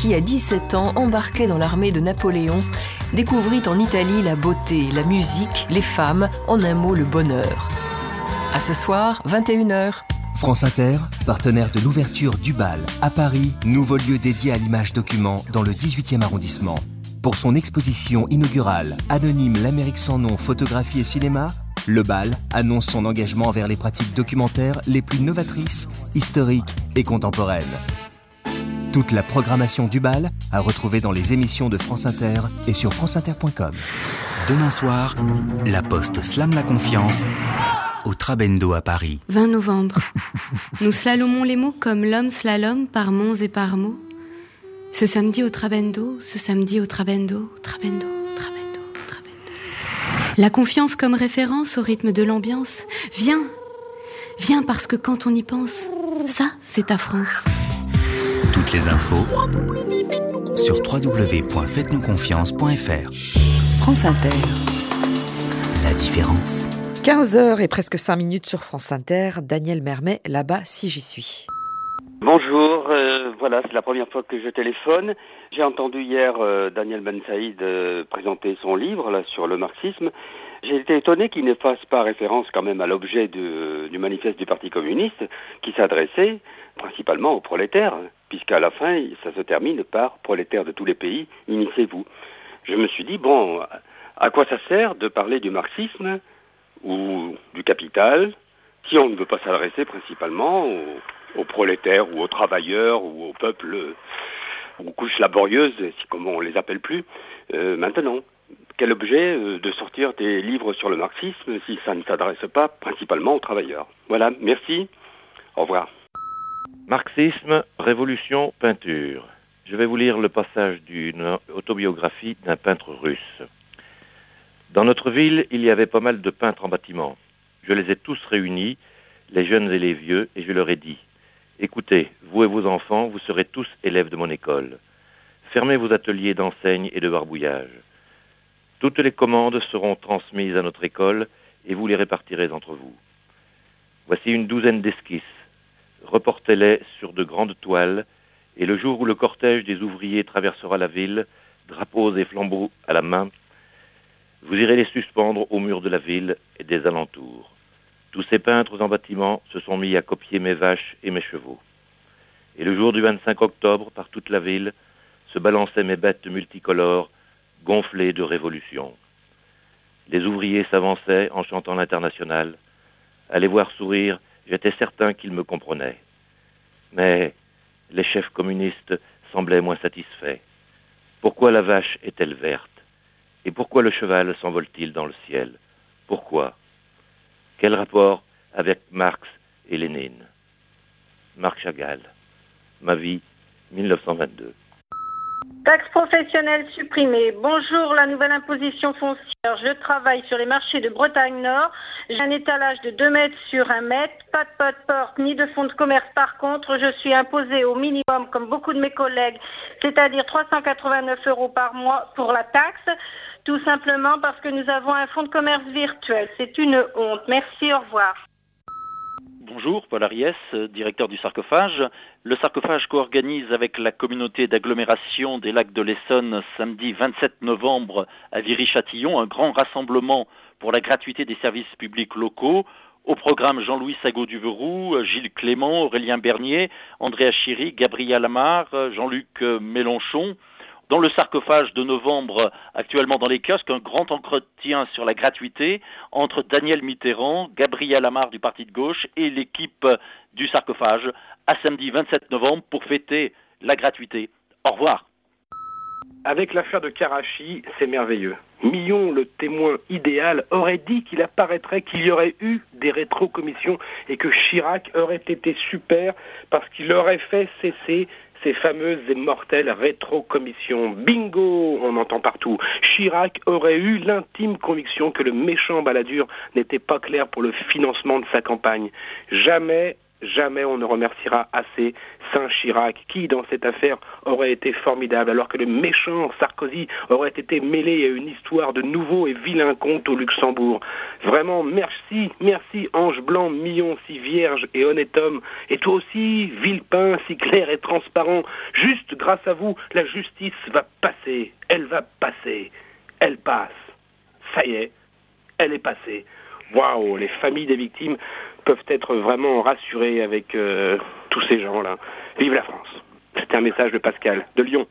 qui, à 17 ans, embarquait dans l'armée de Napoléon, découvrit en Italie la beauté, la musique, les femmes, en un mot le bonheur. À ce soir, 21h. France Inter, partenaire de l'ouverture du Bal à Paris, nouveau lieu dédié à l'image document dans le 18e arrondissement. Pour son exposition inaugurale Anonyme l'Amérique sans nom, photographie et cinéma, le Bal annonce son engagement vers les pratiques documentaires les plus novatrices, historiques et contemporaines. Toute la programmation du Bal à retrouver dans les émissions de France Inter et sur franceinter.com. Demain soir, la Poste slame la confiance au Trabendo à Paris. 20 novembre. Nous slalomons les mots comme l'homme slalom par monts et par mots. Ce samedi au Trabendo, ce samedi au Trabendo, Trabendo, Trabendo, Trabendo. La confiance comme référence au rythme de l'ambiance. Viens, viens parce que quand on y pense, ça, c'est ta France. Toutes les infos sur www.faites-nous-confiance.fr. France Inter. La différence. 15h et presque 5 minutes sur France Inter. Daniel Mermet, là-bas si j'y suis. Bonjour, voilà, c'est la première fois que je téléphone. J'ai entendu hier Daniel Ben Saïd présenter son livre là, sur le marxisme. J'ai été étonné qu'il ne fasse pas référence quand même à l'objet du manifeste du Parti communiste qui s'adressait principalement aux prolétaires, puisqu'à la fin, ça se termine par « prolétaires de tous les pays, unissez-vous ». Je me suis dit, bon, à quoi ça sert de parler du marxisme ou du capital si on ne veut pas s'adresser principalement aux prolétaires ou aux travailleurs ou au peuple, aux couches laborieuses, comme on les appelle plus, maintenant. Quel objet de sortir des livres sur le marxisme si ça ne s'adresse pas principalement aux travailleurs? Voilà, merci, au revoir. Marxisme, révolution, peinture. Je vais vous lire le passage d'une autobiographie d'un peintre russe. Dans notre ville, il y avait pas mal de peintres en bâtiment. Je les ai tous réunis, les jeunes et les vieux, et je leur ai dit « Écoutez, vous et vos enfants, vous serez tous élèves de mon école. Fermez vos ateliers d'enseigne et de barbouillage. Toutes les commandes seront transmises à notre école et vous les répartirez entre vous. Voici une douzaine d'esquisses. Reportez-les sur de grandes toiles et le jour où le cortège des ouvriers traversera la ville, drapeaux et flambeaux à la main, vous irez les suspendre au mur de la ville et des alentours. Tous ces peintres en bâtiment se sont mis à copier mes vaches et mes chevaux. Et le jour du 25 octobre, par toute la ville, se balançaient mes bêtes multicolores, gonflées de révolution. Les ouvriers s'avançaient en chantant l'Internationale. À les voir sourire, j'étais certain qu'ils me comprenaient. Mais les chefs communistes semblaient moins satisfaits. Pourquoi la vache est-elle verte? Et pourquoi le cheval s'envole-t-il dans le ciel? Pourquoi? Quel rapport avec Marx et Lénine? Marc Chagall. Ma vie, 1922. Taxe professionnelle supprimée. Bonjour, la nouvelle imposition foncière. Je travaille sur les marchés de Bretagne Nord. J'ai un étalage de 2 mètres sur 1 mètre. Pas de porte ni de fonds de commerce. Par contre, je suis imposée au minimum, comme beaucoup de mes collègues, c'est-à-dire 389 € par mois pour la taxe. Tout simplement parce que nous avons un fonds de commerce virtuel. C'est une honte. Merci, au revoir. Bonjour, Paul Ariès, directeur du Sarcophage. Le Sarcophage co-organise avec la communauté d'agglomération des lacs de l'Essonne samedi 27 novembre à Viry-Châtillon un grand rassemblement pour la gratuité des services publics locaux. Au programme Jean-Louis Sagot-Duveroux, Gilles Clément, Aurélien Bernier, Andrea Chiry, Gabriel Amar, Jean-Luc Mélenchon. Dans le Sarcophage de novembre, actuellement dans les kiosques, un grand entretien sur la gratuité entre Daniel Mitterrand, Gabriel Amar du Parti de gauche et l'équipe du Sarcophage à samedi 27 novembre pour fêter la gratuité. Au revoir. Avec l'affaire de Karachi, c'est merveilleux. Millon, le témoin idéal, aurait dit qu'il apparaîtrait qu'il y aurait eu des rétrocommissions et que Chirac aurait été super parce qu'il aurait fait cesser ces fameuses et mortelles rétrocommissions. Bingo, on entend partout. Chirac aurait eu l'intime conviction que le méchant Balladur n'était pas clair pour le financement de sa campagne. Jamais Jamais on ne remerciera assez Saint Chirac, qui dans cette affaire aurait été formidable, alors que le méchant Sarkozy aurait été mêlé à une histoire de nouveau et vilain conte au Luxembourg. Vraiment, merci, merci Ange Blanc, Millon si vierge et honnête homme, et toi aussi, Villepin, si clair et transparent. Juste grâce à vous, la justice va passer, elle va passer, elle passe. Ça y est, elle est passée. Waouh, les familles des victimes peuvent être vraiment rassurées avec tous ces gens-là. Vive la France. C'était un message de Pascal, de Lyon.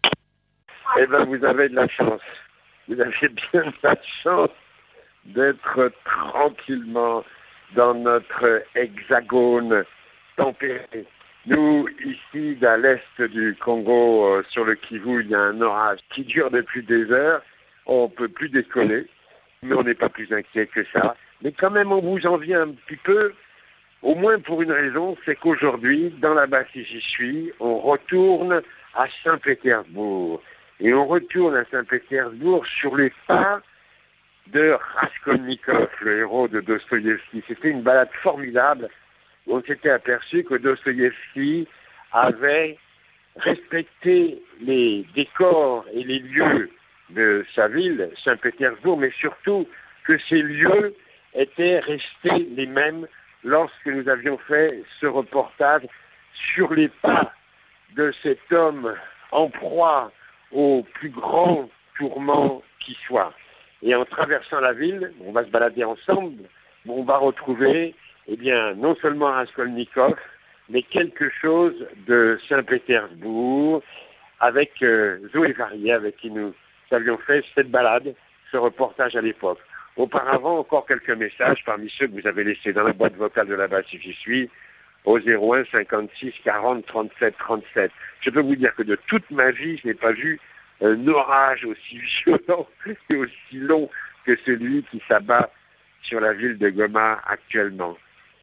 Eh bien, vous avez de la chance. Vous avez bien de la chance d'être tranquillement dans notre hexagone tempéré. Nous, ici, à l'est du Congo, sur le Kivu, il y a un orage qui dure depuis des heures. On ne peut plus décoller, mais on n'est pas plus inquiet que ça. Mais quand même, on vous en vient un petit peu, au moins pour une raison, c'est qu'aujourd'hui, dans la basse où j'y suis, on retourne à Saint-Pétersbourg. Et on retourne à Saint-Pétersbourg sur les pas de Raskolnikov, le héros de Dostoïevski. C'était une balade formidable où on s'était aperçu que Dostoïevski avait respecté les décors et les lieux de sa ville, Saint-Pétersbourg, mais surtout que ces lieux étaient restés les mêmes lorsque nous avions fait ce reportage sur les pas de cet homme en proie au plus grand tourment qui soit. Et en traversant la ville, on va se balader ensemble, on va retrouver, eh bien, non seulement Raskolnikov, mais quelque chose de Saint-Pétersbourg, avec Zoé Varier, avec qui nous avions fait cette balade, ce reportage à l'époque. Auparavant, encore quelques messages parmi ceux que vous avez laissés dans la boîte vocale de la base si j'y suis, au 01 56 40 37 37. Je peux vous dire que de toute ma vie, je n'ai pas vu un orage aussi violent et aussi long que celui qui s'abat sur la ville de Goma actuellement.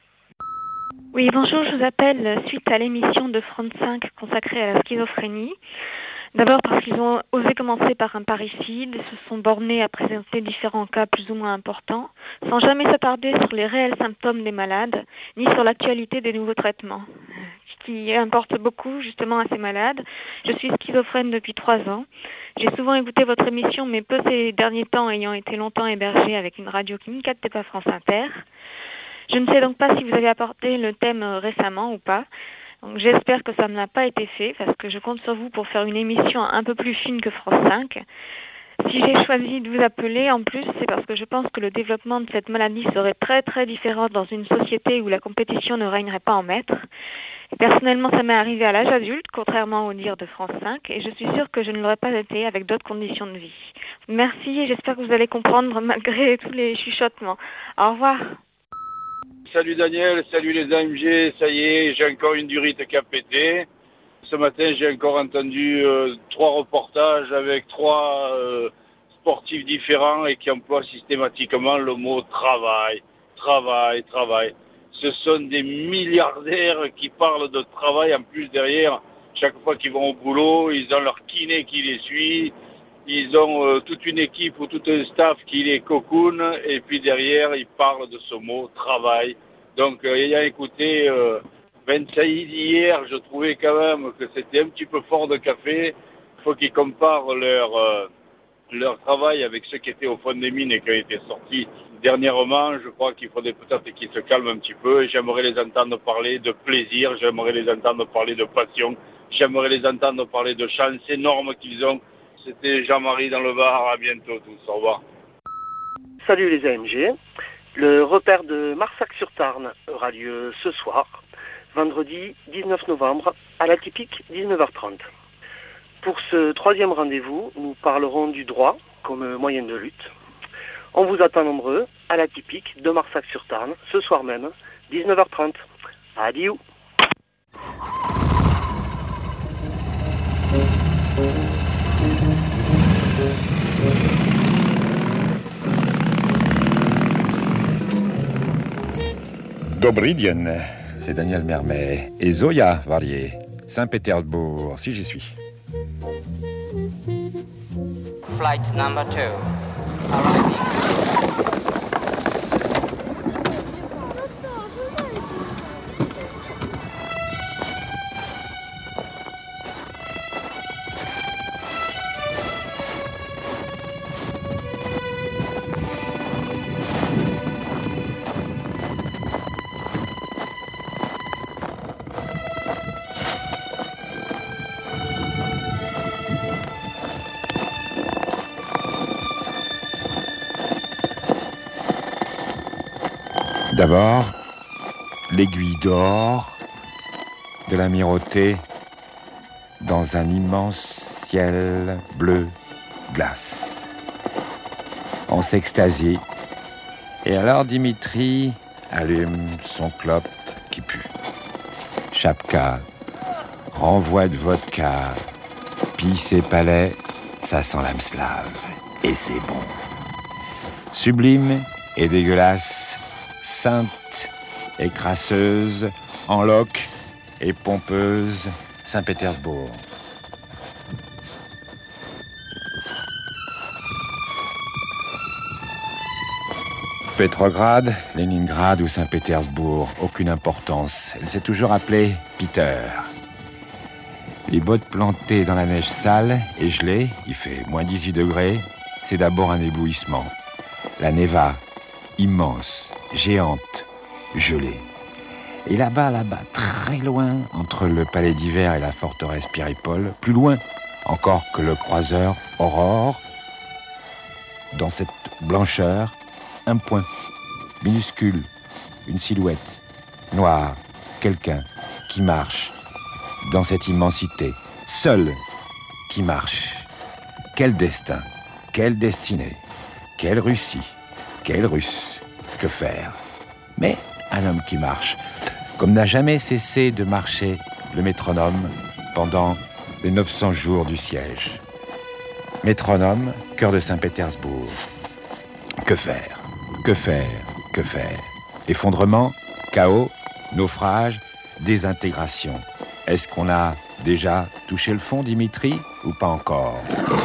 Oui, bonjour, je vous appelle suite à l'émission de France 5 consacrée à la schizophrénie. D'abord parce qu'ils ont osé commencer par un parricide, se sont bornés à présenter différents cas plus ou moins importants, sans jamais s'attarder sur les réels symptômes des malades, ni sur l'actualité des nouveaux traitements. Ce qui importe beaucoup justement à ces malades. Je suis schizophrène depuis 3 ans. J'ai souvent écouté votre émission, mais peu ces derniers temps ayant été longtemps hébergée avec une radio qui ne captait pas France Inter. Je ne sais donc pas si vous avez apporté le thème récemment ou pas. Donc j'espère que ça ne l'a pas été fait, parce que je compte sur vous pour faire une émission un peu plus fine que France 5. Si j'ai choisi de vous appeler, en plus, c'est parce que je pense que le développement de cette maladie serait très très différent dans une société où la compétition ne régnerait pas en maître. Et personnellement, ça m'est arrivé à l'âge adulte, contrairement aux dires de France 5, et je suis sûre que je ne l'aurais pas été avec d'autres conditions de vie. Merci et j'espère que vous allez comprendre malgré tous les chuchotements. Au revoir. Salut Daniel, salut les AMG, ça y est, j'ai encore une durite qui a pété. Ce matin, j'ai encore entendu 3 reportages avec 3 sportifs différents et qui emploient systématiquement le mot travail, travail, travail. Ce sont des milliardaires qui parlent de travail. En plus, derrière, chaque fois qu'ils vont au boulot, ils ont leur kiné qui les suit. Ils ont toute une équipe ou tout un staff qui les cocoune et puis derrière, ils parlent de ce mot travail. Donc, ayant écouté Ben Saïd hier, je trouvais quand même que c'était un petit peu fort de café. Il faut qu'ils comparent leur travail avec ceux qui étaient au fond des mines et qui ont été sortis dernièrement. Je crois qu'il faudrait peut-être qu'ils se calment un petit peu. J'aimerais les entendre parler de plaisir, j'aimerais les entendre parler de passion, j'aimerais les entendre parler de chance énorme qu'ils ont. C'était Jean-Marie dans le Var, à bientôt tous, au revoir. Salut les AMG, le repère de Marsac-sur-Tarn aura lieu ce soir, vendredi 19 novembre, à la typique 19h30. Pour ce 3e rendez-vous, nous parlerons du droit comme moyen de lutte. On vous attend nombreux à la typique de Marsac-sur-Tarn, ce soir même, 19h30. Adieu. Dobry dzień, c'est Daniel Mermet et Zoya Varier, Saint-Pétersbourg, si j'y suis. Flight number 2, arriving. D'abord, l'aiguille d'or de l'amirauté dans un immense ciel bleu glace. On s'extasie. Et alors Dimitri allume son clope qui pue. Chapka renvoie de vodka, pille ses palais, ça sent l'âme slave. Et c'est bon. Sublime et dégueulasse, sainte et crasseuse, en loque et pompeuse, Saint-Pétersbourg. Pétrograd, Leningrad ou Saint-Pétersbourg, aucune importance. Elle s'est toujours appelée Peter. Les bottes plantées dans la neige sale et gelée, il fait moins 18 degrés, c'est d'abord un éblouissement. La Neva, immense, géante, gelée. Et là-bas, très loin, entre le palais d'hiver et la forteresse Pierre-Paul, plus loin encore que le croiseur Aurore, dans cette blancheur, un point, minuscule, une silhouette, noire, quelqu'un qui marche dans cette immensité, seul qui marche. Quel destin, quelle destinée, quelle Russie, quel Russe, que faire? Mais un homme qui marche, comme n'a jamais cessé de marcher le métronome pendant les 900 jours du siège. Métronome, cœur de Saint-Pétersbourg. Que faire? Que faire? Que faire? Effondrement, chaos, naufrage, désintégration. Est-ce qu'on a déjà touché le fond, Dimitri, ou pas encore?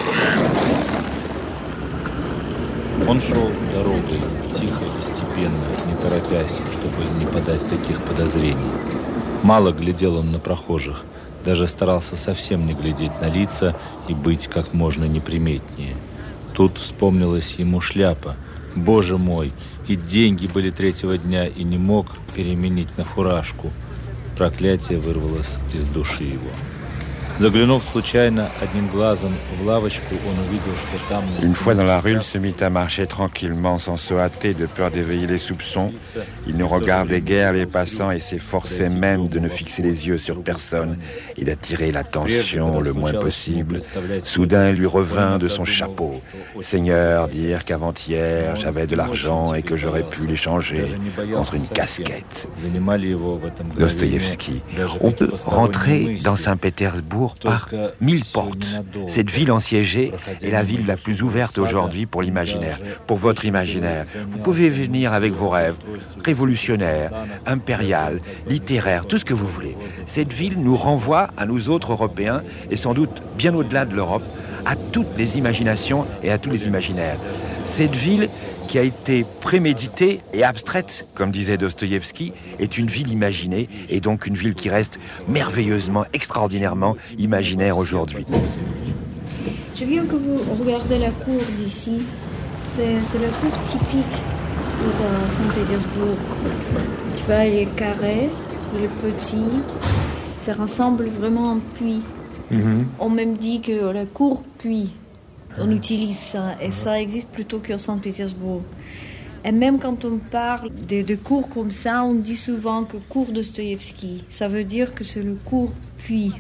Он шел дорогой, тихо и степенно, не торопясь, чтобы не подать каких подозрений. Мало глядел он на прохожих, даже старался совсем не глядеть на лица и быть как можно неприметнее. Тут вспомнилась ему шляпа. Боже мой, и деньги были третьего дня, и не мог переменить на фуражку. Проклятие вырвалось из души его. Заглянув случайно одним глазом в лавочку, он увидел, что там... Une fois dans la rue, il se mit à marcher tranquillement, sans se hâter, de peur d'éveiller les soupçons. Il ne regardait guère les passants et s'efforçait même de ne fixer les yeux sur personne et d'attirer l'attention le moins possible. Soudain, il lui revint de son chapeau. Seigneur, dire qu'avant-hier, j'avais de l'argent et que j'aurais pu l'échanger contre une casquette. Dostoïevski. On peut rentrer dans Saint-Pétersbourg par 1000 portes. Cette ville assiégée est la ville la plus ouverte aujourd'hui pour l'imaginaire, pour votre imaginaire. Vous pouvez venir avec vos rêves, révolutionnaires, impériales, littéraires, tout ce que vous voulez. Cette ville nous renvoie à nous autres Européens, et sans doute bien au-delà de l'Europe, à toutes les imaginations et à tous les imaginaires. Cette ville qui a été préméditée et abstraite, comme disait Dostoïevski, est une ville imaginée et donc une ville qui reste merveilleusement, extraordinairement imaginaire aujourd'hui. Je viens que vous regardez la cour d'ici. C'est la cour typique de Saint-Pétersbourg. Tu vois, elle est carrée, elle est petite. Ça ressemble vraiment à un puits. On même dit que la cour puits. On utilise ça, et ça existe plutôt qu'à Saint-Pétersbourg. Et même quand on parle de cours comme ça, on dit souvent que cours Dostoïevski. Ça veut dire que c'est le cours puits.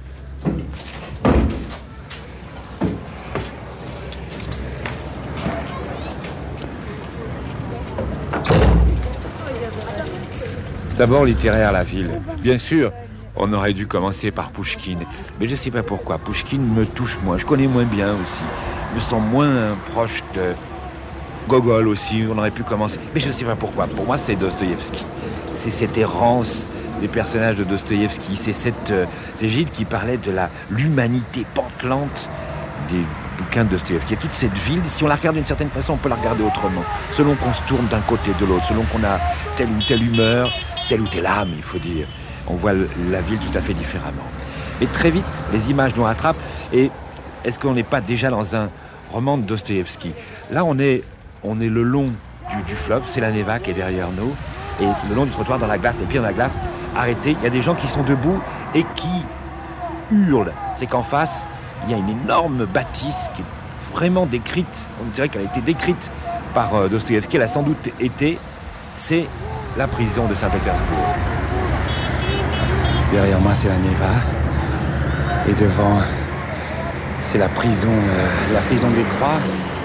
D'abord littéraire, la ville. Bien sûr, on aurait dû commencer par Pouchkine. Mais je ne sais pas pourquoi. Pouchkine me touche moins. Je connais moins bien aussi. Je me sens moins proche de Gogol aussi. On aurait pu commencer. Mais je ne sais pas pourquoi. Pour moi, c'est Dostoïevski. C'est cette errance des personnages de Dostoïevski. C'est Gilles qui parlait de l'humanité pantelante des bouquins de Dostoïevski. Et toute cette ville, si on la regarde d'une certaine façon, on peut la regarder autrement. Selon qu'on se tourne d'un côté de l'autre, selon qu'on a telle ou telle humeur, telle ou telle âme, il faut dire. On voit la ville tout à fait différemment. Mais très vite, les images nous rattrapent. Et est-ce qu'on n'est pas déjà dans un roman de Dostoïevski? Là, on est le long du fleuve, c'est la Neva qui est derrière nous. Et le long du trottoir, dans la glace, les pieds dans la glace, arrêtés, il y a des gens qui sont debout et qui hurlent. C'est qu'en face, il y a une énorme bâtisse qui est vraiment décrite. On dirait qu'elle a été décrite par Dostoïevski. Elle a sans doute été... C'est la prison de Saint-Pétersbourg. Derrière moi, c'est la Neva. Et devant, c'est la prison des Croix.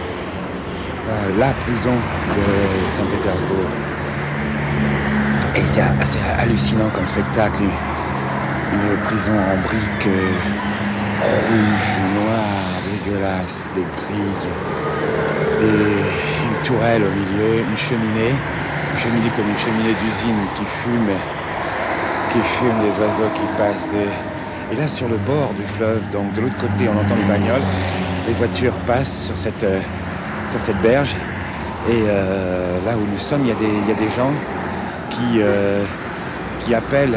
La prison de Saint-Pétersbourg. Et c'est assez hallucinant comme spectacle. Une prison en briques rouges, noires, dégueulasses, des grilles, et une tourelle au milieu, une cheminée comme une cheminée d'usine qui fume des oiseaux qui passent. Et là, sur le bord du fleuve, donc de l'autre côté, on entend les bagnoles, les voitures passent sur cette berge. Et là où nous sommes, il y a des gens qui appellent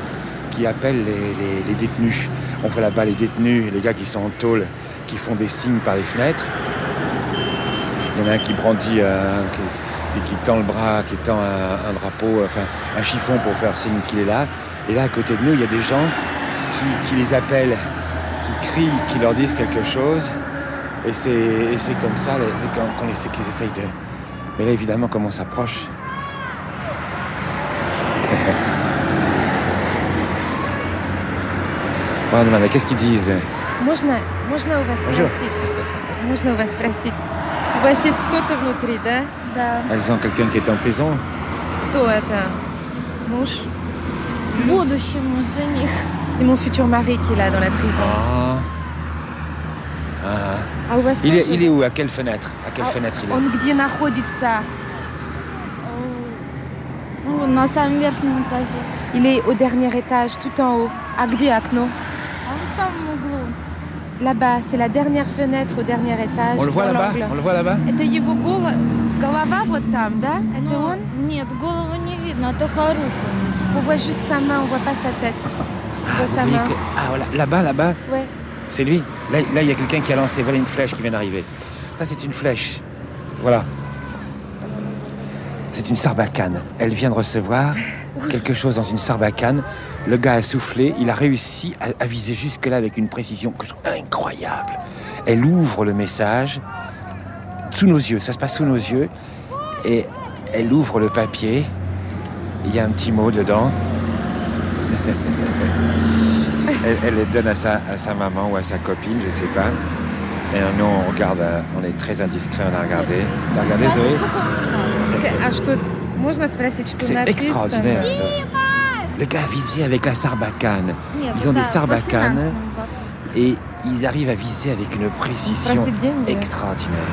les détenus. On voit là-bas les détenus, les gars qui sont en tôle, qui font des signes par les fenêtres. Il y en a un qui brandit, qui tend le bras, qui tend un drapeau, enfin un chiffon pour faire signe qu'il est là. Et là, à côté de nous, il y a des gens qui les appellent, qui crient, qui leur disent quelque chose. Et c'est comme ça qu'ils essayent de... Mais là, évidemment, comme on s'approche... On demande, qu'est-ce qu'ils disent? Можно у вас спросить? Можно у вас спросить? У вас есть кто-то внутри, да? Да. Elles ont quelqu'un qui est en prison? Кто это? Муж? Будущий муж, жених. C'est mon futur mari qui est là dans la prison. Ah, il est où? À quelle fenêtre? À quelle fenêtre il est? Он где находится? На самом верхнем этаже. Il est au dernier étage, tout en haut. А где окно? В самом углу. Là-bas, c'est la dernière fenêtre au dernier étage. On le voit là-bas? On le voit là-bas? Это его голова вот там, да? Это он? Нет, голову не видно, только руку. On voit juste sa main, on voit pas sa tête. On voit sa main. Voilà, là-bas? Ouais. C'est lui? Là, il y a quelqu'un qui a lancé. Voilà une flèche qui vient d'arriver. Ça, c'est une flèche. Voilà. C'est une sarbacane. Elle vient de recevoir quelque chose dans une sarbacane. Le gars a soufflé. Il a réussi à viser jusque-là avec une précision incroyable. Elle ouvre le message sous nos yeux. Ça se passe sous nos yeux. Et elle ouvre le papier. Il y a un petit mot dedans. Elle le donne à sa maman ou à sa copine, je sais pas. Et nous, on regarde, on est très indiscret, on a regardé. T'as regardé, Zoé? C'est extraordinaire, ça. Le gars a visé avec la sarbacane. Ils ont des sarbacanes et ils arrivent à viser avec une précision extraordinaire.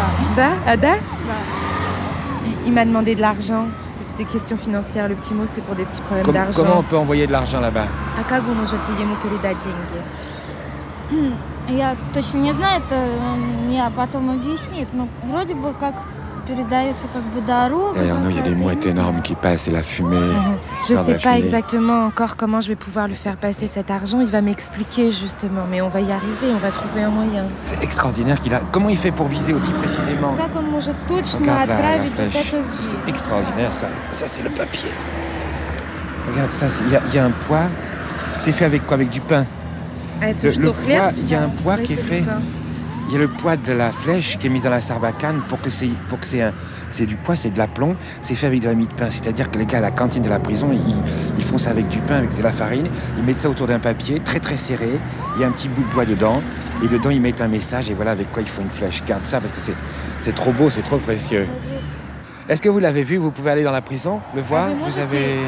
Il m'a demandé de l'argent. C'est des questions financières. Le petit mot, c'est pour des petits problèmes d'argent. Comment on peut envoyer de l'argent là-bas? А как вы можете ему передать деньги? Я точно не знаю, это мне потом объяснит, но вроде бы как передается как бы дорога. Derrière nous, il y a des mouettes énormes qui passent et la fumée. Je ne sais pas exactement encore comment je vais pouvoir lui faire passer cet argent. Il va m'expliquer justement, mais on va y arriver, on va trouver un moyen. C'est extraordinaire qu'il a... Comment il fait pour viser aussi précisément? Как он может точно отправить вот это здесь? C'est extraordinaire, ça. Ça, c'est le papier. Regarde ça, il y a un poids. C'est fait avec quoi? Avec du pain. Le poids, il y a un poids qui est fait. Il y a le poids de la flèche qui est mise dans la sarbacane pour que c'est du poids, c'est de l'aplomb. C'est fait avec de la mie de pain. C'est-à-dire que les gars à la cantine de la prison, ils font ça avec du pain, avec de la farine. Ils mettent ça autour d'un papier très très serré. Il y a un petit bout de bois dedans. Et dedans, ils mettent un message. Et voilà avec quoi ils font une flèche. Garde ça parce que c'est trop beau, c'est trop précieux. Est-ce que vous l'avez vu? Vous pouvez aller dans la prison, le voir? Vous avez...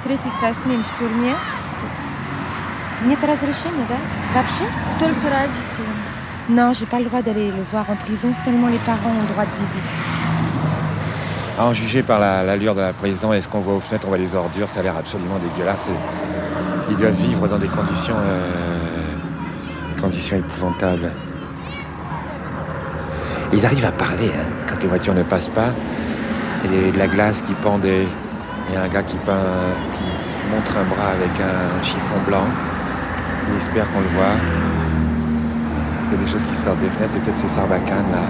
Нет разрешения, да? Вообще? Только родители. Non, j'ai pas le droit d'aller le voir en prison. Seulement les parents ont le droit de visite. À en juger par l'allure de la prison et ce qu'on voit aux fenêtres, on voit les ordures. Ça a l'air absolument dégueulasse. Ils doivent vivre dans des conditions épouvantables. Et ils arrivent à parler quand les voitures ne passent pas. Il y a de la glace qui pend il y a un gars qui montre un bras avec un chiffon blanc. Il espère qu'on le voit. Il y a des choses qui sortent des fenêtres. C'est peut-être ces sarbacanes là.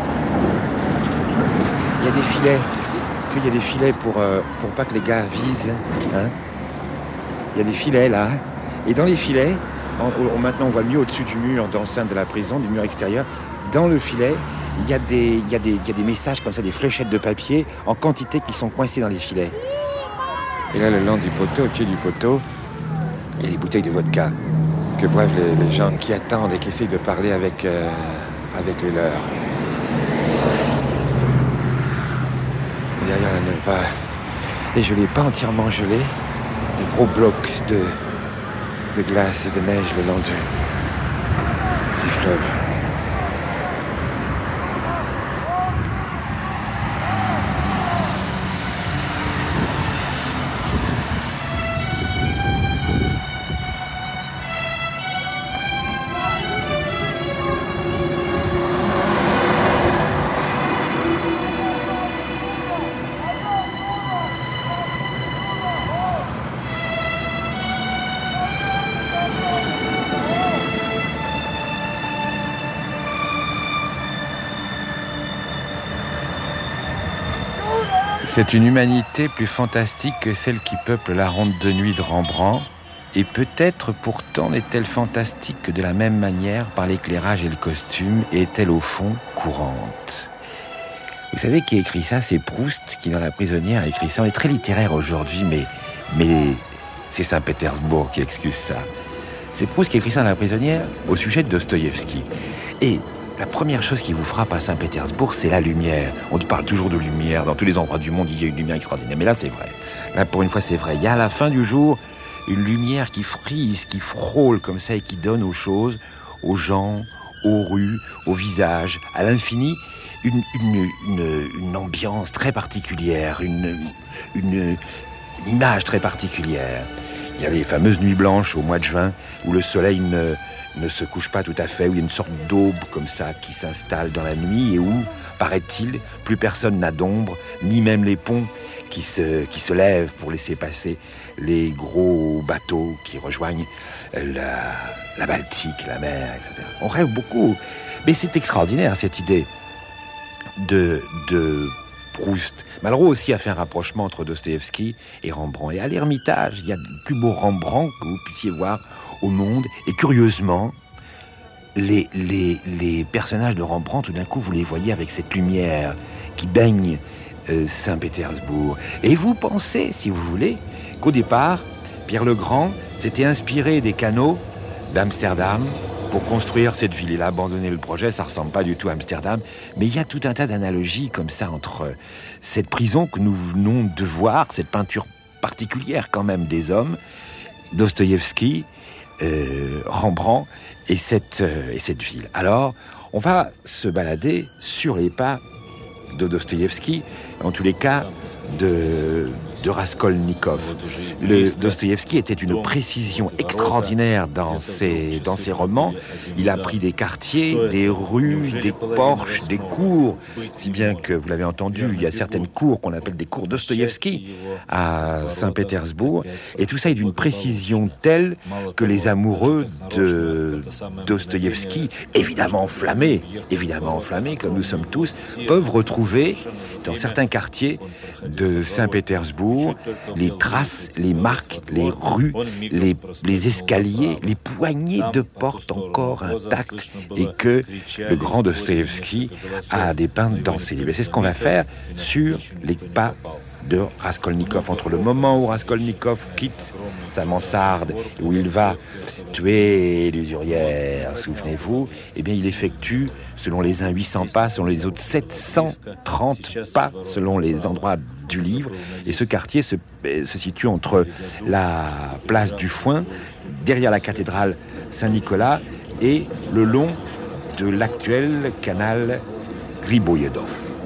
Il y a des filets. Il y a des filets pour pas que les gars visent. Hein. Il y a des filets là. Et dans les filets, maintenant on voit mieux au-dessus du mur d'enceinte de la prison, du mur extérieur. Dans le filet, il y a des messages comme ça, des fléchettes de papier en quantité qui sont coincées dans les filets. Et là, le long du poteau, au pied du poteau, il y a des bouteilles de vodka que boivent les gens qui attendent et qui essayent de parler avec les leurs. Et derrière la Neva est gelée, pas entièrement gelée, des gros blocs de glace et de neige le long du fleuve. C'est une humanité plus fantastique que celle qui peuple la ronde de nuit de Rembrandt, et peut-être pourtant n'est-elle fantastique que de la même manière par l'éclairage et le costume, et est-elle au fond courante. Vous savez qui écrit ça? C'est Proust qui, dans La prisonnière, a écrit ça. On est très littéraire aujourd'hui, mais c'est Saint-Pétersbourg qui excuse ça. C'est Proust qui écrit ça dans La prisonnière au sujet de Dostoïevski. Et la première chose qui vous frappe à Saint-Pétersbourg, c'est la lumière. On parle toujours de lumière. Dans tous les endroits du monde, il y a une lumière extraordinaire. Mais là, c'est vrai. Là, pour une fois, c'est vrai. Il y a à la fin du jour une lumière qui frise, qui frôle comme ça et qui donne aux choses, aux gens, aux rues, aux visages, à l'infini, une ambiance très particulière, une image très particulière. Il y a les fameuses nuits blanches au mois de juin où le soleil ne se couche pas tout à fait, où il y a une sorte d'aube comme ça qui s'installe dans la nuit et où, paraît-il, plus personne n'a d'ombre, ni même les ponts qui se lèvent pour laisser passer les gros bateaux qui rejoignent la Baltique, la mer, etc. On rêve beaucoup, mais c'est extraordinaire cette idée de Proust. Malraux aussi a fait un rapprochement entre Dostoïevski et Rembrandt. Et à l'Ermitage, il y a le plus beau Rembrandt que vous puissiez voir au monde. Et curieusement, les personnages de Rembrandt, tout d'un coup, vous les voyez avec cette lumière qui baigne Saint-Pétersbourg. Et vous pensez, si vous voulez, qu'au départ, Pierre le Grand s'était inspiré des canaux d'Amsterdam pour construire cette ville. Il a abandonné le projet, ça ressemble pas du tout à Amsterdam, mais il y a tout un tas d'analogies comme ça entre cette prison que nous venons de voir, cette peinture particulière quand même des hommes, Dostoïevski, Rembrandt et cette ville. Alors, on va se balader sur les pas de Dostoïevski, en tous les cas de Raskolnikov. Dostoïevski était une précision extraordinaire dans ses romans. Il a pris des quartiers, des rues, des porches, des cours, si bien que, vous l'avez entendu, il y a certaines cours qu'on appelle des cours Dostoïevski à Saint-Pétersbourg, et tout ça est d'une précision telle que les amoureux de Dostoïevski, évidemment enflammés comme nous sommes tous, peuvent retrouver dans certains quartiers de Saint-Pétersbourg les traces, les marques, les rues, les escaliers, les poignées de porte encore intactes et que le grand Dostoïevski a dépeint dans ses livres. Et c'est ce qu'on va faire sur les pas de Raskolnikov. Entre le moment où Raskolnikov quitte sa mansarde, où il va tuer l'usurière, souvenez-vous, eh bien il effectue, selon les uns 800 pas, selon les autres 730 pas, selon les endroits du livre. Et ce quartier se situe entre la place du Foin, derrière la cathédrale Saint-Nicolas, et le long de l'actuel canal Griboyedov.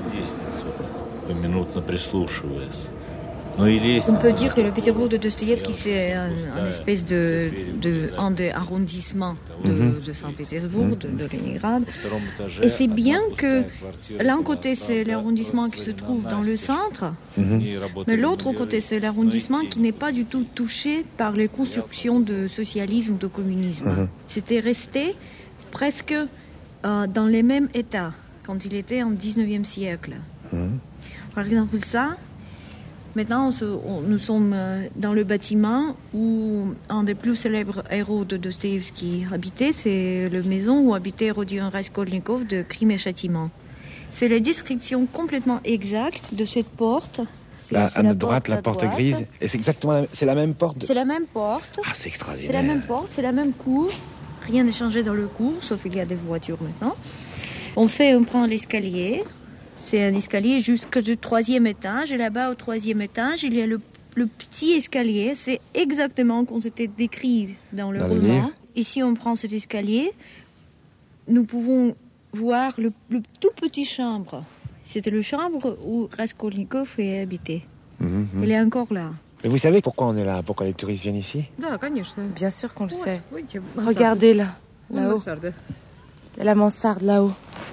On peut dire que le Pétersbourg de Dostoïevski, c'est un espèce un des arrondissements de Saint-Pétersbourg, de Leningrad. Et c'est bien que l'un côté, c'est l'arrondissement qui se trouve dans le centre, mais l'autre côté, c'est l'arrondissement qui n'est pas du tout touché par les constructions de socialisme ou de communisme. C'était resté presque dans les mêmes états quand il était en 19e siècle. Par exemple, ça... Maintenant, nous sommes dans le bâtiment où un des plus célèbres héros de Dostoïevski habitait, c'est la maison où habitait Rodion Raskolnikov de Crime et Châtiment. C'est la description complètement exacte de cette porte Là, à notre droite, la porte grise. Et c'est exactement c'est la même porte. C'est la même porte. Ah, c'est extraordinaire. C'est la même porte, c'est la même cour. Rien n'a changé dans le cours, sauf qu'il y a des voitures maintenant. On prend l'escalier. C'est un escalier jusqu'au 3e étage. Et là-bas, au 3e étage, il y a le petit escalier. C'est exactement comme c'était décrit dans le roman. Ici, on prend cet escalier. Nous pouvons voir le tout petit chambre. C'était le chambre où Raskolnikov est habité. Il est encore là. Mais vous savez pourquoi on est là? Pourquoi les touristes viennent ici? Bien sûr qu'on le sait. Regardez là-haut. Il y a la mansarde là-haut.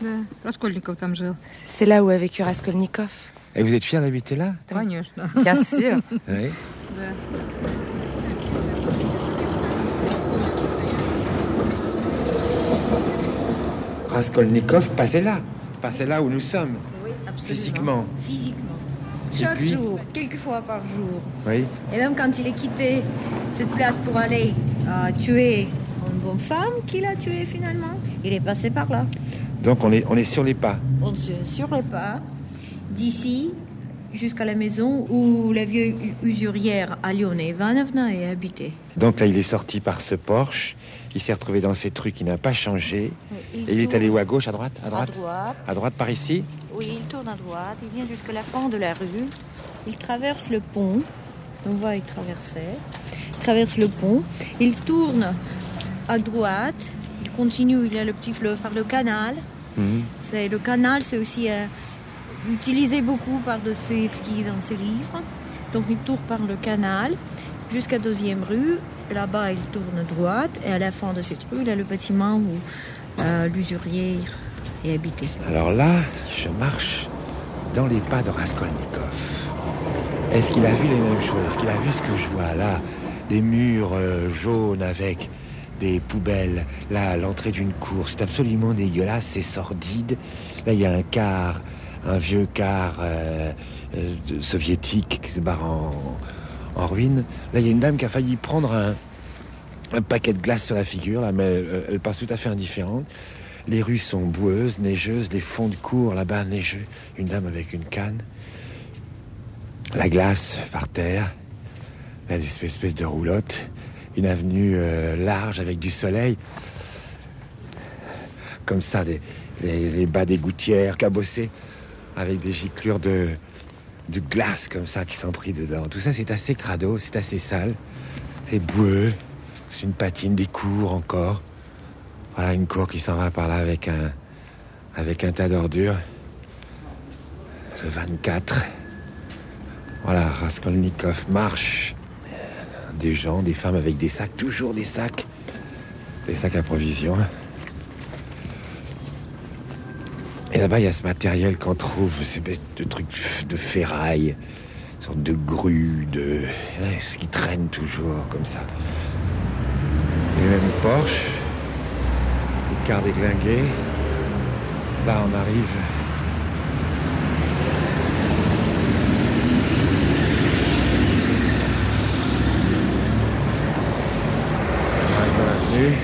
C'est là où a vécu Raskolnikov. Et vous êtes fiers d'habiter là? Bien sûr. Oui. Raskolnikov passait là où nous sommes. Oui, absolument. Physiquement. Chaque jour, quelques fois par jour. Oui. Et même quand il a quitté cette place pour aller tuer une bonne femme qu'il a tuée finalement, il est passé par là. Donc on est sur les pas. On est sur les pas, d'ici jusqu'à la maison où la vieille usurière Aliona Ivanovna est habitée. Donc là, il est sorti par ce porche. Il s'est retrouvé dans cette rue qui n'a pas changé. Oui, et il est allé où? À gauche, à droite? À droite, par ici? Oui, il tourne à droite. Il vient jusqu'à la fin de la rue. Il traverse le pont. On va y traverser. Il traverse le pont. Il tourne à droite. Il continue. Il y a le petit fleuve par le canal. Le canal, c'est aussi utilisé beaucoup par Dostoïevski dans ses livres. Donc il tourne par le canal jusqu'à 2e rue. Là-bas, il tourne à droite. Et à la fin de cette rue, il y a le bâtiment où l'usurier est habité. Alors là, je marche dans les pas de Raskolnikov. Est-ce qu'il a vu les mêmes choses? Est-ce qu'il a vu ce que je vois là? Des murs jaunes avec des poubelles. Là, à l'entrée d'une cour. C'est absolument dégueulasse, c'est sordide. Là, il y a un vieux car soviétique qui se barre en ruine. Là, il y a une dame qui a failli prendre un paquet de glace sur la figure, là, mais elle passe tout à fait indifférente. Les rues sont boueuses, neigeuses, les fonds de cour là-bas neigeux. Une dame avec une canne. La glace par terre. Là, des espèces de roulottes. Une avenue large avec du soleil. Comme ça, les bas des gouttières cabossées avec des giclures de glace comme ça qui sont pris dedans. Tout ça, c'est assez crado, c'est assez sale. C'est boueux. C'est une patine, des cours encore. Voilà, une cour qui s'en va par là avec un tas d'ordures. Le 24. Voilà, Raskolnikov marche. Des gens, des femmes avec des sacs, toujours des sacs. Des sacs à provisions. Et là-bas, il y a ce matériel qu'on trouve, ces de trucs de ferraille, une sorte de grue, ce qui traîne toujours, comme ça. Les mêmes Porsche, les cars déglingués. Là, on arrive dans l'avenue.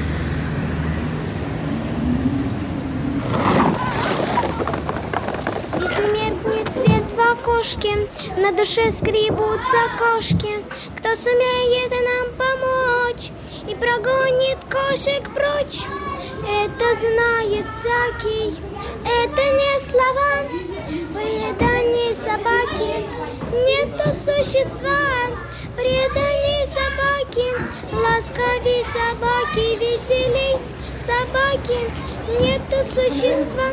На душе скребутся кошки. Кто сумеет нам помочь и прогонит кошек прочь? Это знает всякий, это не слова. Предай собаке, нету существа. Предай собаке, ласковей собаки, веселей собаки. Нету существа.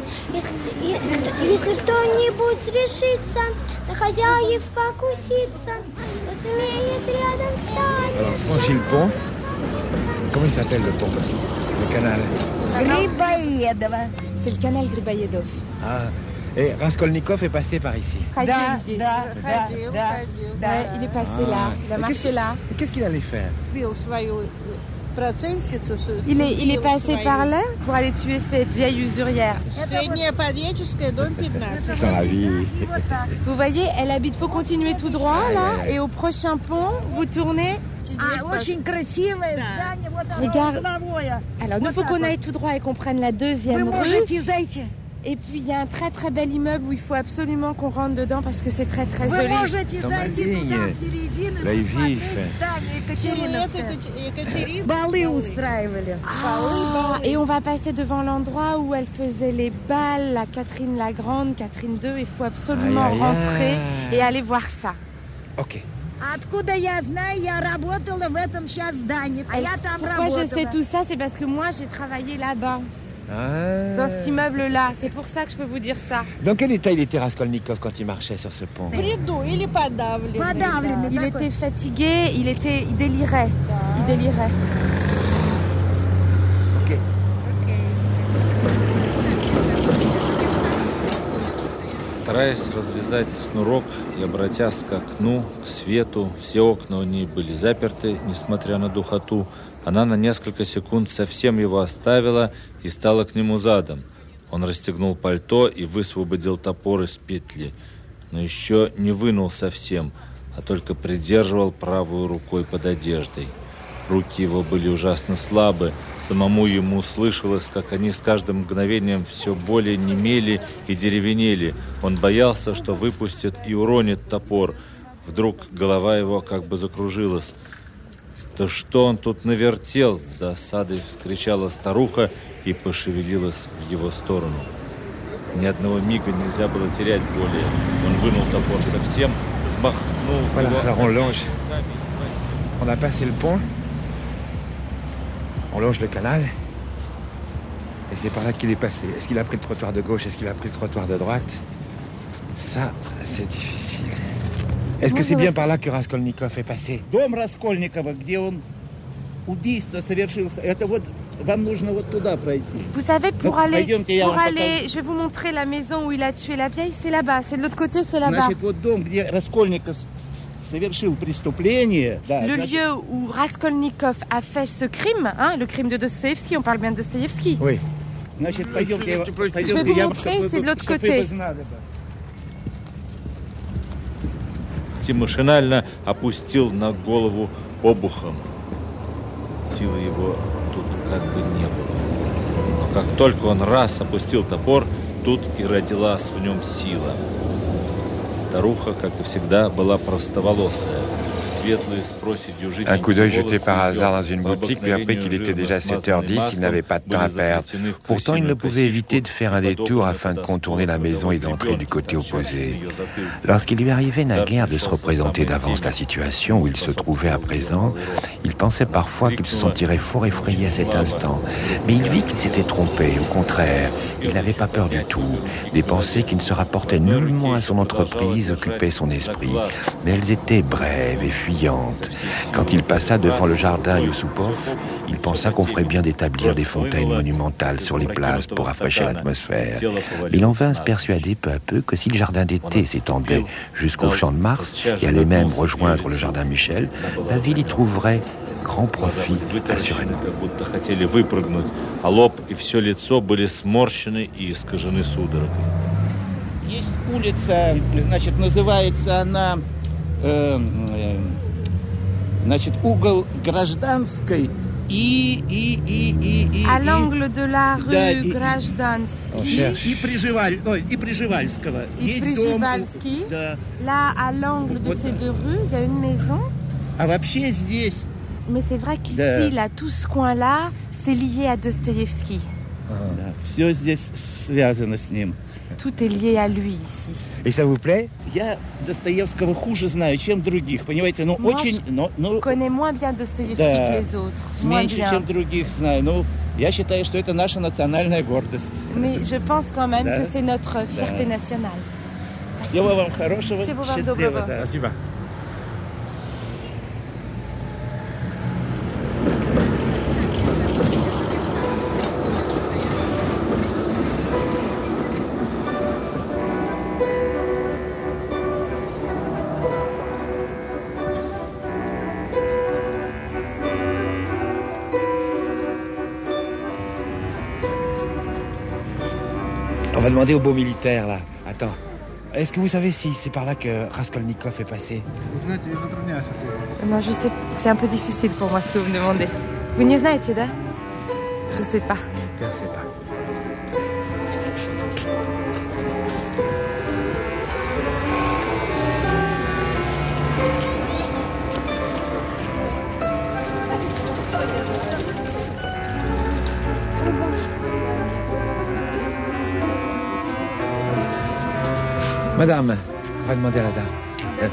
Если кто-нибудь решится на хозяев покуситься, то сумеет рядом стать. Alors, on franchit le pont. Comment il s'appelle le pont? Le canal. Грибоедова. C'est le canal Грибоедов. Ah, et Raskolnikov est passé par ici. Да, il est passé là, il a marché là. Et qu'est-ce qu'il allait faire? Il est passé par là pour aller tuer cette vieille usurière. Ils sont ravis. Vous voyez, elle habite, faut continuer tout droit là, et au prochain pont, vous tournez. Regarde. Alors, il faut qu'on aille tout droit et qu'on prenne la deuxième rue. Et puis il y a un très très bel immeuble où il faut absolument qu'on rentre dedans parce que c'est très très joli. Là, ils vivent. Et on va passer devant l'endroit où elle faisait les balles, la Catherine la Grande, Catherine II. Il faut absolument rentrer et aller voir ça. Ok. Pourquoi je sais tout ça? C'est parce que moi j'ai travaillé là-bas. Dans cet immeuble-là. C'est pour ça que je peux vous dire ça. Dans quel état il était Raskolnikov quand il marchait sur ce pont? Il était fatigué, il délirait. Il délirait. Ok. Стараясь развязать снурок и обратясь к окну, к свету, все окна у нее были заперты, несмотря на духоту, она на несколько секунд совсем его оставила и стала к нему задом. Он расстегнул пальто и высвободил топор из петли, но еще не вынул совсем, а только придерживал правой рукой под одеждой. Руки его были ужасно слабы, самому ему слышалось, как они с каждым мгновением все более немели и деревенели. Он боялся, что выпустит и уронит топор. Вдруг голова его как бы закружилась. «Да что он тут навертел?» — с досадой вскричала старуха и пошевелилась в его сторону. Ни одного мига нельзя было терять более. Он вынул топор совсем, взмахнул его. On a passé le pont. On longe le canal. Et c'est par là qu'il est passé. Est-ce qu'il a pris le trottoir de gauche? Est-ce qu'il a pris le trottoir de droite? Ça, c'est difficile. Est-ce que c'est bien par là que Raskolnikov est passé? Дом Раскольникова, где он убийство совершился. Это вот вам нужно вот туда пройти. Vous savez, pour aller, je vais vous montrer la maison où il a tué la vieille. C'est là-bas. C'est de l'autre côté, c'est là-bas. Значит, вот дом, где Раскольников совершил преступление. Le lieu où Raskolnikov a fait ce crime, hein, le crime de Dostoïevski. On parle bien de Dostoïevski. Oui. Значит, пойдемте, je vais vous montrer, c'est de l'autre côté. Тим машинально опустил на голову обухом. Силы его тут как бы не было. Но как только он раз опустил топор, тут и родилась в нем сила. Старуха, как и всегда, была простоволосая. Un coup d'œil jeté par hasard dans une boutique lui apprit qu'il était déjà 7h10, il n'avait pas de temps à perdre. Pourtant, il ne pouvait éviter de faire un détour afin de contourner la maison et d'entrer du côté opposé. Lorsqu'il lui arrivait naguère de se représenter d'avance la situation où il se trouvait à présent, il pensait parfois qu'il se sentirait fort effrayé à cet instant. Mais il vit qu'il s'était trompé, au contraire, il n'avait pas peur du tout. Des pensées qui ne se rapportaient nullement à son entreprise occupaient son esprit, mais elles étaient brèves et fuyantes. Quand il passa devant le jardin Yusupov, il pensa qu'on ferait bien d'établir des fontaines monumentales sur les places pour rafraîchir l'atmosphère. Il en vint se persuader peu à peu que si le jardin d'été s'étendait jusqu'au champ de Mars et allait même rejoindre le jardin Michel, la ville y trouverait grand profit, assurément. Есть улица, значит, называется она, значит, угол Гражданской à l'angle de la rue Гражданский и Приживальского. Et Приживальский. Là, à l'angle de ces deux rues, il y a une maison. А вообще здесь. Mais c'est vrai qu'ici, là, tout ce coin-là, c'est lié à Dostoïevski. Все здесь связано с ним. Tout est lié à lui ici. Et ça vous plaît? Я Достоевского хуже знаю, чем других, понимаете? Но Moi, очень, je connais moins bien Dostoïevski que les autres. Меньше, чем других знаю. Ну, я считаю, что это наша национальная гордость. Mais je pense quand même que c'est notre fierté nationale. Всего вам хорошего, счастливого. Спасибо. On va demander au beau militaire, là. Attends. Est-ce que vous savez si c'est par là que Raskolnikov est passé? Non, je sais. C'est un peu difficile pour moi ce que vous me demandez. Vous не знаете, да? Je sais pas. Le militaire sait pas. Madame, on va demander à la dame.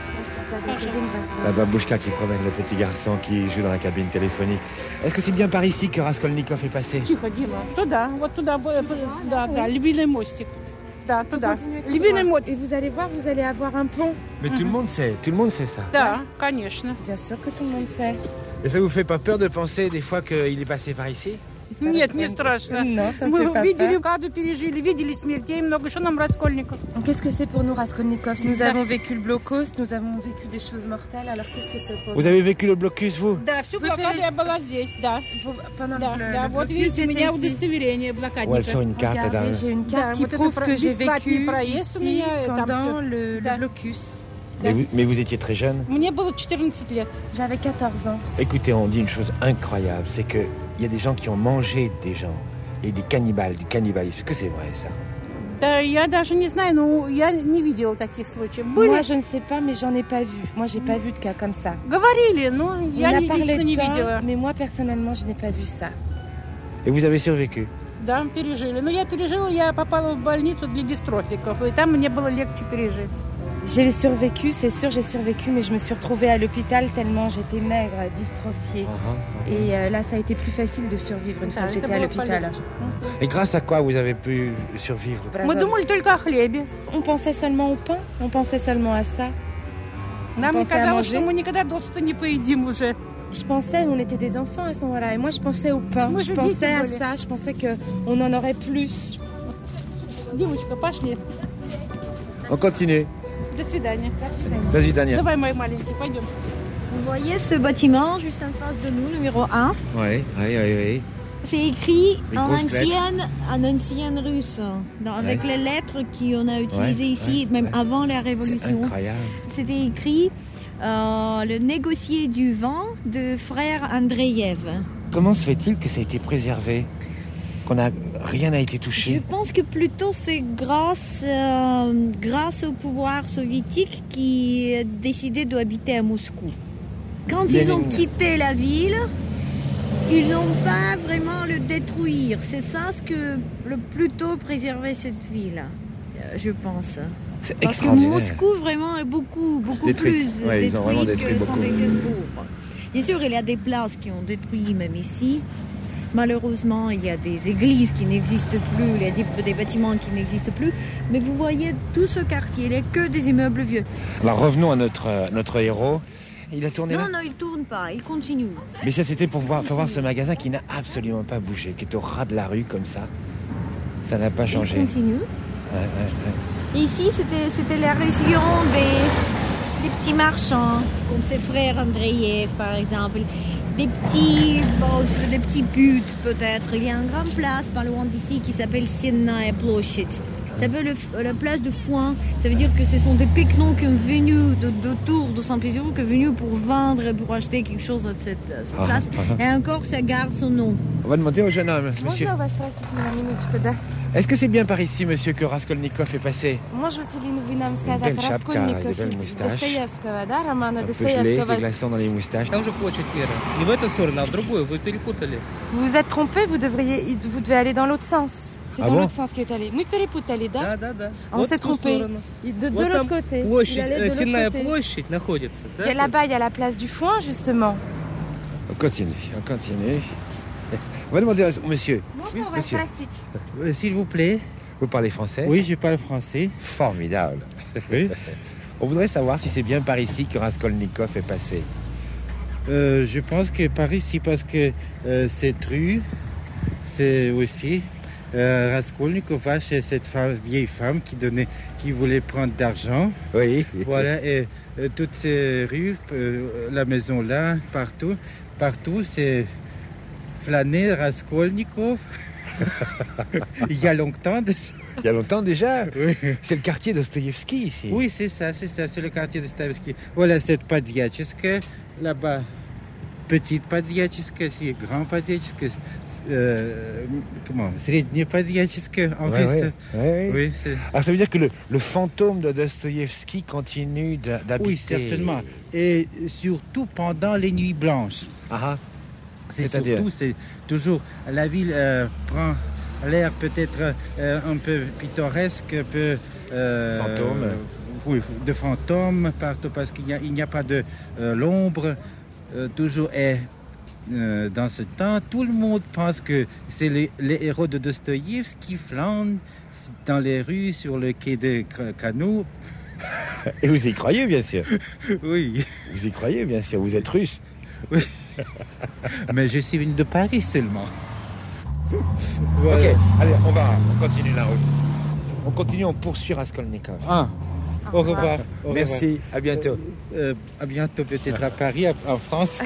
La babouchka qui promène le petit garçon qui joue dans la cabine téléphonique. Est-ce que c'est bien par ici que Raskolnikov est passé? Тихо, Дима. Туда, вот туда, да, Львиный мостик. Да, туда. Львиный мостик. Et vous allez voir, vous allez avoir un pont. Mais tout le monde sait ça. Да, конечно. Bien sûr que tout le monde sait. Et ça vous fait pas peur de penser des fois qu'il est passé par ici? Нет, не страшно. Non, ça me Мы fait pas видели peur. Каду, пережили, видели смертей много. Что нам Раскольников? Qu'est-ce que c'est pour nous, Raskolnikov? Nous avons vécu le Blocos, nous avons vécu des choses mortelles, alors qu'est-ce que c'est pour nous? Vous avez vécu le blocus, vous? Да, всю блокаду я была здесь, да. Да, вот видите, у меня удостоверение блокадника. Ouais, elles sont une carte, Regardez, dame. j'ai une carte qui вот это prouve que j'ai бесплатный vécu проезд у ici меня, там pendant всё. le Да. blocus. Mais vous étiez très jeune. Мне было 14 лет. J'avais 14 ans. Écoutez, on dit une chose incroyable, c'est qu'il y a des gens qui ont mangé des gens. Et des cannibales, du cannibalisme. Est-ce que c'est vrai, ça? Да, я даже не знаю, но я не видела таких случаев. Были? Moi, je ne sais pas, mais j'en ai pas vu. Moi, j'ai pas vu de cas comme ça. Говорили, но я On a лично parlé не de ça, видела. mais moi, personnellement, je n'ai pas vu ça. Et vous avez survécu? Да, пережили. Но я пережила, я попала в больницу для дистрофиков, и там мне было легче пережить. J'ai survécu, c'est sûr, j'ai survécu, mais je me suis retrouvée à l'hôpital tellement j'étais maigre, dystrophiée. Et là, ça a été plus facile de survivre une fois que j'étais à l'hôpital. Et grâce à quoi vous avez pu survivre? Мы думали только о хлебе. On pensait seulement au pain, on pensait seulement à ça. Нам pensait à казалось, manger. что мы никогда досыта не поедим уже. Je pensais, on était des enfants à ce moment-là, et moi je pensais au pain, Moi, je je pensais dis, à Тем более. ça, je pensais qu'on en aurait plus. Девочка, пошли. On continue. До свидания. До свидания. Давай, мои маленькие, пойдем. Vous voyez ce bâtiment juste en face de nous, numéro 1. Oui. C'est écrit Des en grosses ancienne russe, avec les lettres qu'on a utilisées ici, même avant la Révolution. C'est incroyable. C'était écrit le négocier du vin de frère Andreev. Comment se fait-il que ça a été préservé? Rien n'a été touché? Je pense que plutôt c'est grâce au pouvoir soviétique qui a décidé d'habiter à Moscou. Quand ils ont quitté la ville, ils n'ont pas vraiment le détruire. C'est ça ce que le plutôt préserver cette ville, je pense. C'est Parce que extraordinaire. Moscou vraiment est beaucoup Détruite. plus Ouais, ils ont vraiment détruit détruit que beaucoup. Saint-Pétersbourg. Bien sûr, il y a des places qui ont détruit même ici. Malheureusement, il y a des églises qui n'existent plus, il y a des bâtiments qui n'existent plus. Mais vous voyez, tout ce quartier, il n'y a que des immeubles vieux. Alors revenons à notre héros. Il a tourné là? Non, il ne tourne pas, il continue. Mais ça, c'était pour voir ce magasin qui n'a absolument pas bougé, qui est au ras de la rue comme ça. Ça n'a pas changé. Il continue. Ouais. Ici, c'était la région des petits marchands, comme ses frères Andreev, par exemple. Des petits buts, peut-être. Il y a une grande place pas loin d'ici qui s'appelle Siennaia Ploshchad. Ça s'appelle la place de foin. Ça veut dire que ce sont des piquenons qui sont venus d'autour de Saint-Pétersbourg, qui sont venus pour vendre et pour acheter quelque chose de cette place. Et encore, ça garde son nom. On va demander au jeune homme, monsieur. Можно вас спросить на минуточку, да? Est-ce que c'est bien par ici, monsieur, que Raskolnikov est passé? Можете ли вы нам Une сказать, belle chapka, Раскольников des belles из moustaches. Достоевского, да, романа Un peu gelé, des Достоевского? glaçons dans les moustaches. Там же площадь Вера. Не в эту сторону, а в другую. Вы перепутали. Vous vous êtes trompé, vous devez aller dans l'autre sens. C'est Ah dans bon l'autre sens qu'il est allé. Мы перепутали, да? Да. On Вот s'est в ту trompé. сторону. И de Вот l'autre там côté. Il площадь, allait de l'autre Сенная côté. площадь находится. Il y a là-bas, il y a la place du foin, justement. On continue. On va demander au monsieur. Можно вас monsieur. спросить? S'il vous plaît. Vous parlez français? Oui, je parle français. Formidable. Oui. On voudrait savoir si c'est bien par ici que Raskolnikov est passé. Je pense que par ici, parce que cette rue, c'est aussi Raskolnikov chez cette vieille femme qui voulait prendre d'argent. Oui. Voilà, et toutes ces rues, la maison là, partout, c'est flâner Raskolnikov. Il y a longtemps déjà. Il y a longtemps déjà? Oui. C'est le quartier Dostoïevski ici. Oui, c'est ça, c'est le quartier de Dostoïevski. Voilà, cette Podviatcheskaya, là-bas, petite Podviatcheskaya, c'est grand Podviatcheskaya, Srednie Podviatcheskaya, en russe. Oui, alors ça veut dire que le fantôme de Dostoïevski continue d'habiter. Oui, certainement. Et surtout pendant les nuits blanches. C'est-à-dire? C'est toujours, la ville prend l'air peut-être un peu pittoresque, un peu Fantômes. Oui, de fantômes partout parce qu'il n'y a pas de l'ombre. Toujours est dans ce temps. Tout le monde pense que c'est les héros de Dostoïevski qui flânent dans les rues, sur le quai des canaux. Et vous y croyez, bien sûr. Oui. Vous y croyez, bien sûr. Vous êtes russe. Oui. Mais je suis venu de Paris seulement. Voilà. Ok, allez, on continue la route. On continue, on poursuit Raskolnikov. Au revoir. Merci, à bientôt. À bientôt, peut-être à Paris, en France.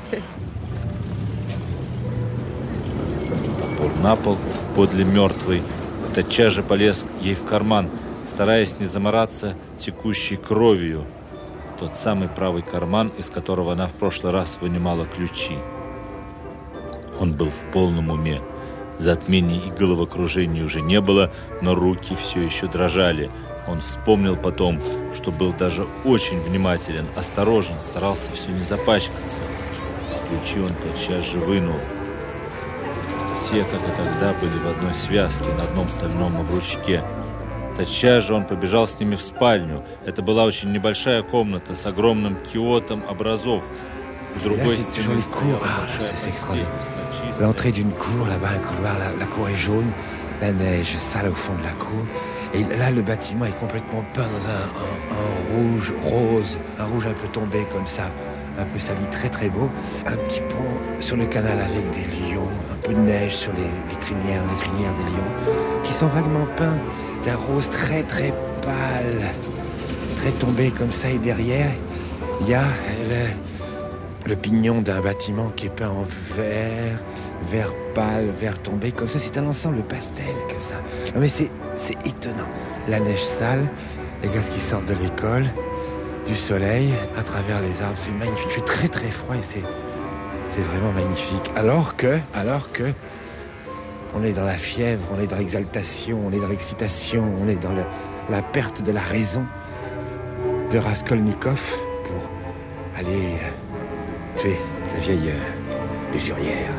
На пол подле мертвой. Тотчас же полез ей в карман, стараясь не замораться текущей кровью. Тот самый правый карман, из которого она в прошлый раз вынимала ключи. Он был в полном уме. Затмений и головокружений уже не было, но руки все еще дрожали. Он вспомнил потом, что был даже очень внимателен, осторожен, старался все не запачкаться. Ключи он тотчас же вынул. Все, как и тогда, были в одной связке, на одном стальном обручке. Тотчас же он побежал с ними в спальню. Это была очень небольшая комната с огромным киотом образов. У другой стены стояла большая постель. L'entrée d'une cour, là-bas, un couloir, la cour est jaune, la neige sale au fond de la cour. Et là, le bâtiment est complètement peint dans un rouge rose, un rouge un peu tombé comme ça, un peu sali, très très beau. Un petit pont sur le canal avec des lions, un peu de neige sur les crinières des lions, qui sont vaguement peints d'un rose très très pâle, très tombé comme ça. Et derrière, il y a le pignon d'un bâtiment qui est peint en vert pâle, vert tombé, comme ça. C'est un ensemble pastel, comme ça. Non, mais c'est étonnant. La neige sale, les gosses qui sortent de l'école, du soleil, à travers les arbres, c'est magnifique. Il fait très très froid et c'est vraiment magnifique. Alors que, on est dans la fièvre, on est dans l'exaltation, on est dans l'excitation, on est dans la perte de la raison de Raskolnikov pour aller tuer la vieille usurière.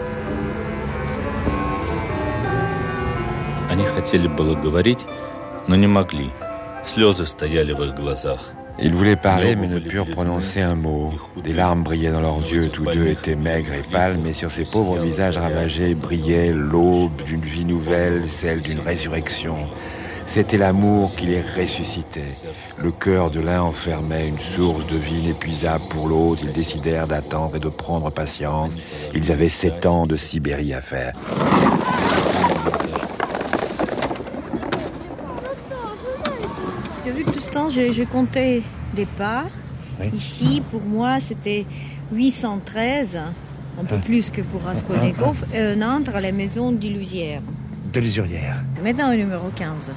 Они хотели было говорить, но не могли. Слезы стояли в их глазах. Ils voulaient parler, mais ne purent prononcer un mot. Des larmes brillaient dans leurs yeux. Tous deux étaient maigres et pâles, mais sur ces pauvres visages ravagés brillait l'aube d'une vie nouvelle, celle d'une résurrection. C'était l'amour qui les ressuscitait. Le cœur de l'un enfermait une source de vie inépuisable pour l'autre. Ils décidèrent d'attendre et de prendre patience. Ils avaient 7 ans de Sibérie à faire. Tu as vu que tout ce temps, j'ai compté des pas. Oui. Ici, pour moi, c'était 813, un peu plus que pour Raskolnikov, et un entre à la maison d'Illusière. De l'usurière. Maintenant, le numéro 15.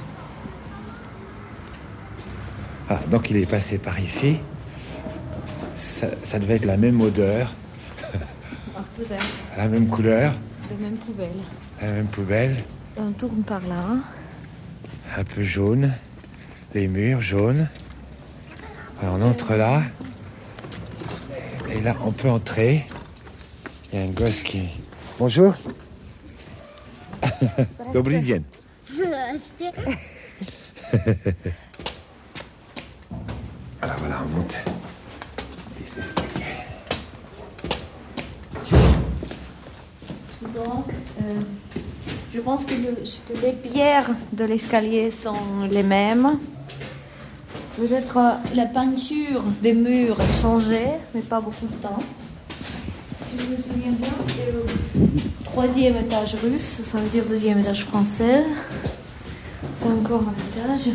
Ah, donc il est passé par ici. Ça devait être la même odeur. Peut-être. La même couleur. La même poubelle. La même poubelle. On tourne par là. Un peu jaune. Les murs jaunes. Alors on entre là. Et là, on peut entrer. Il y a un gosse qui... Bonjour. Добрый день. Alors voilà, on monte l'escalier. Donc, je pense que les pierres de l'escalier sont les mêmes. Peut-être la peinture des murs a changé, mais pas beaucoup de temps. Si je me souviens bien, c'est le 3e étage russe, ça veut dire 2e étage français. C'est encore un étage.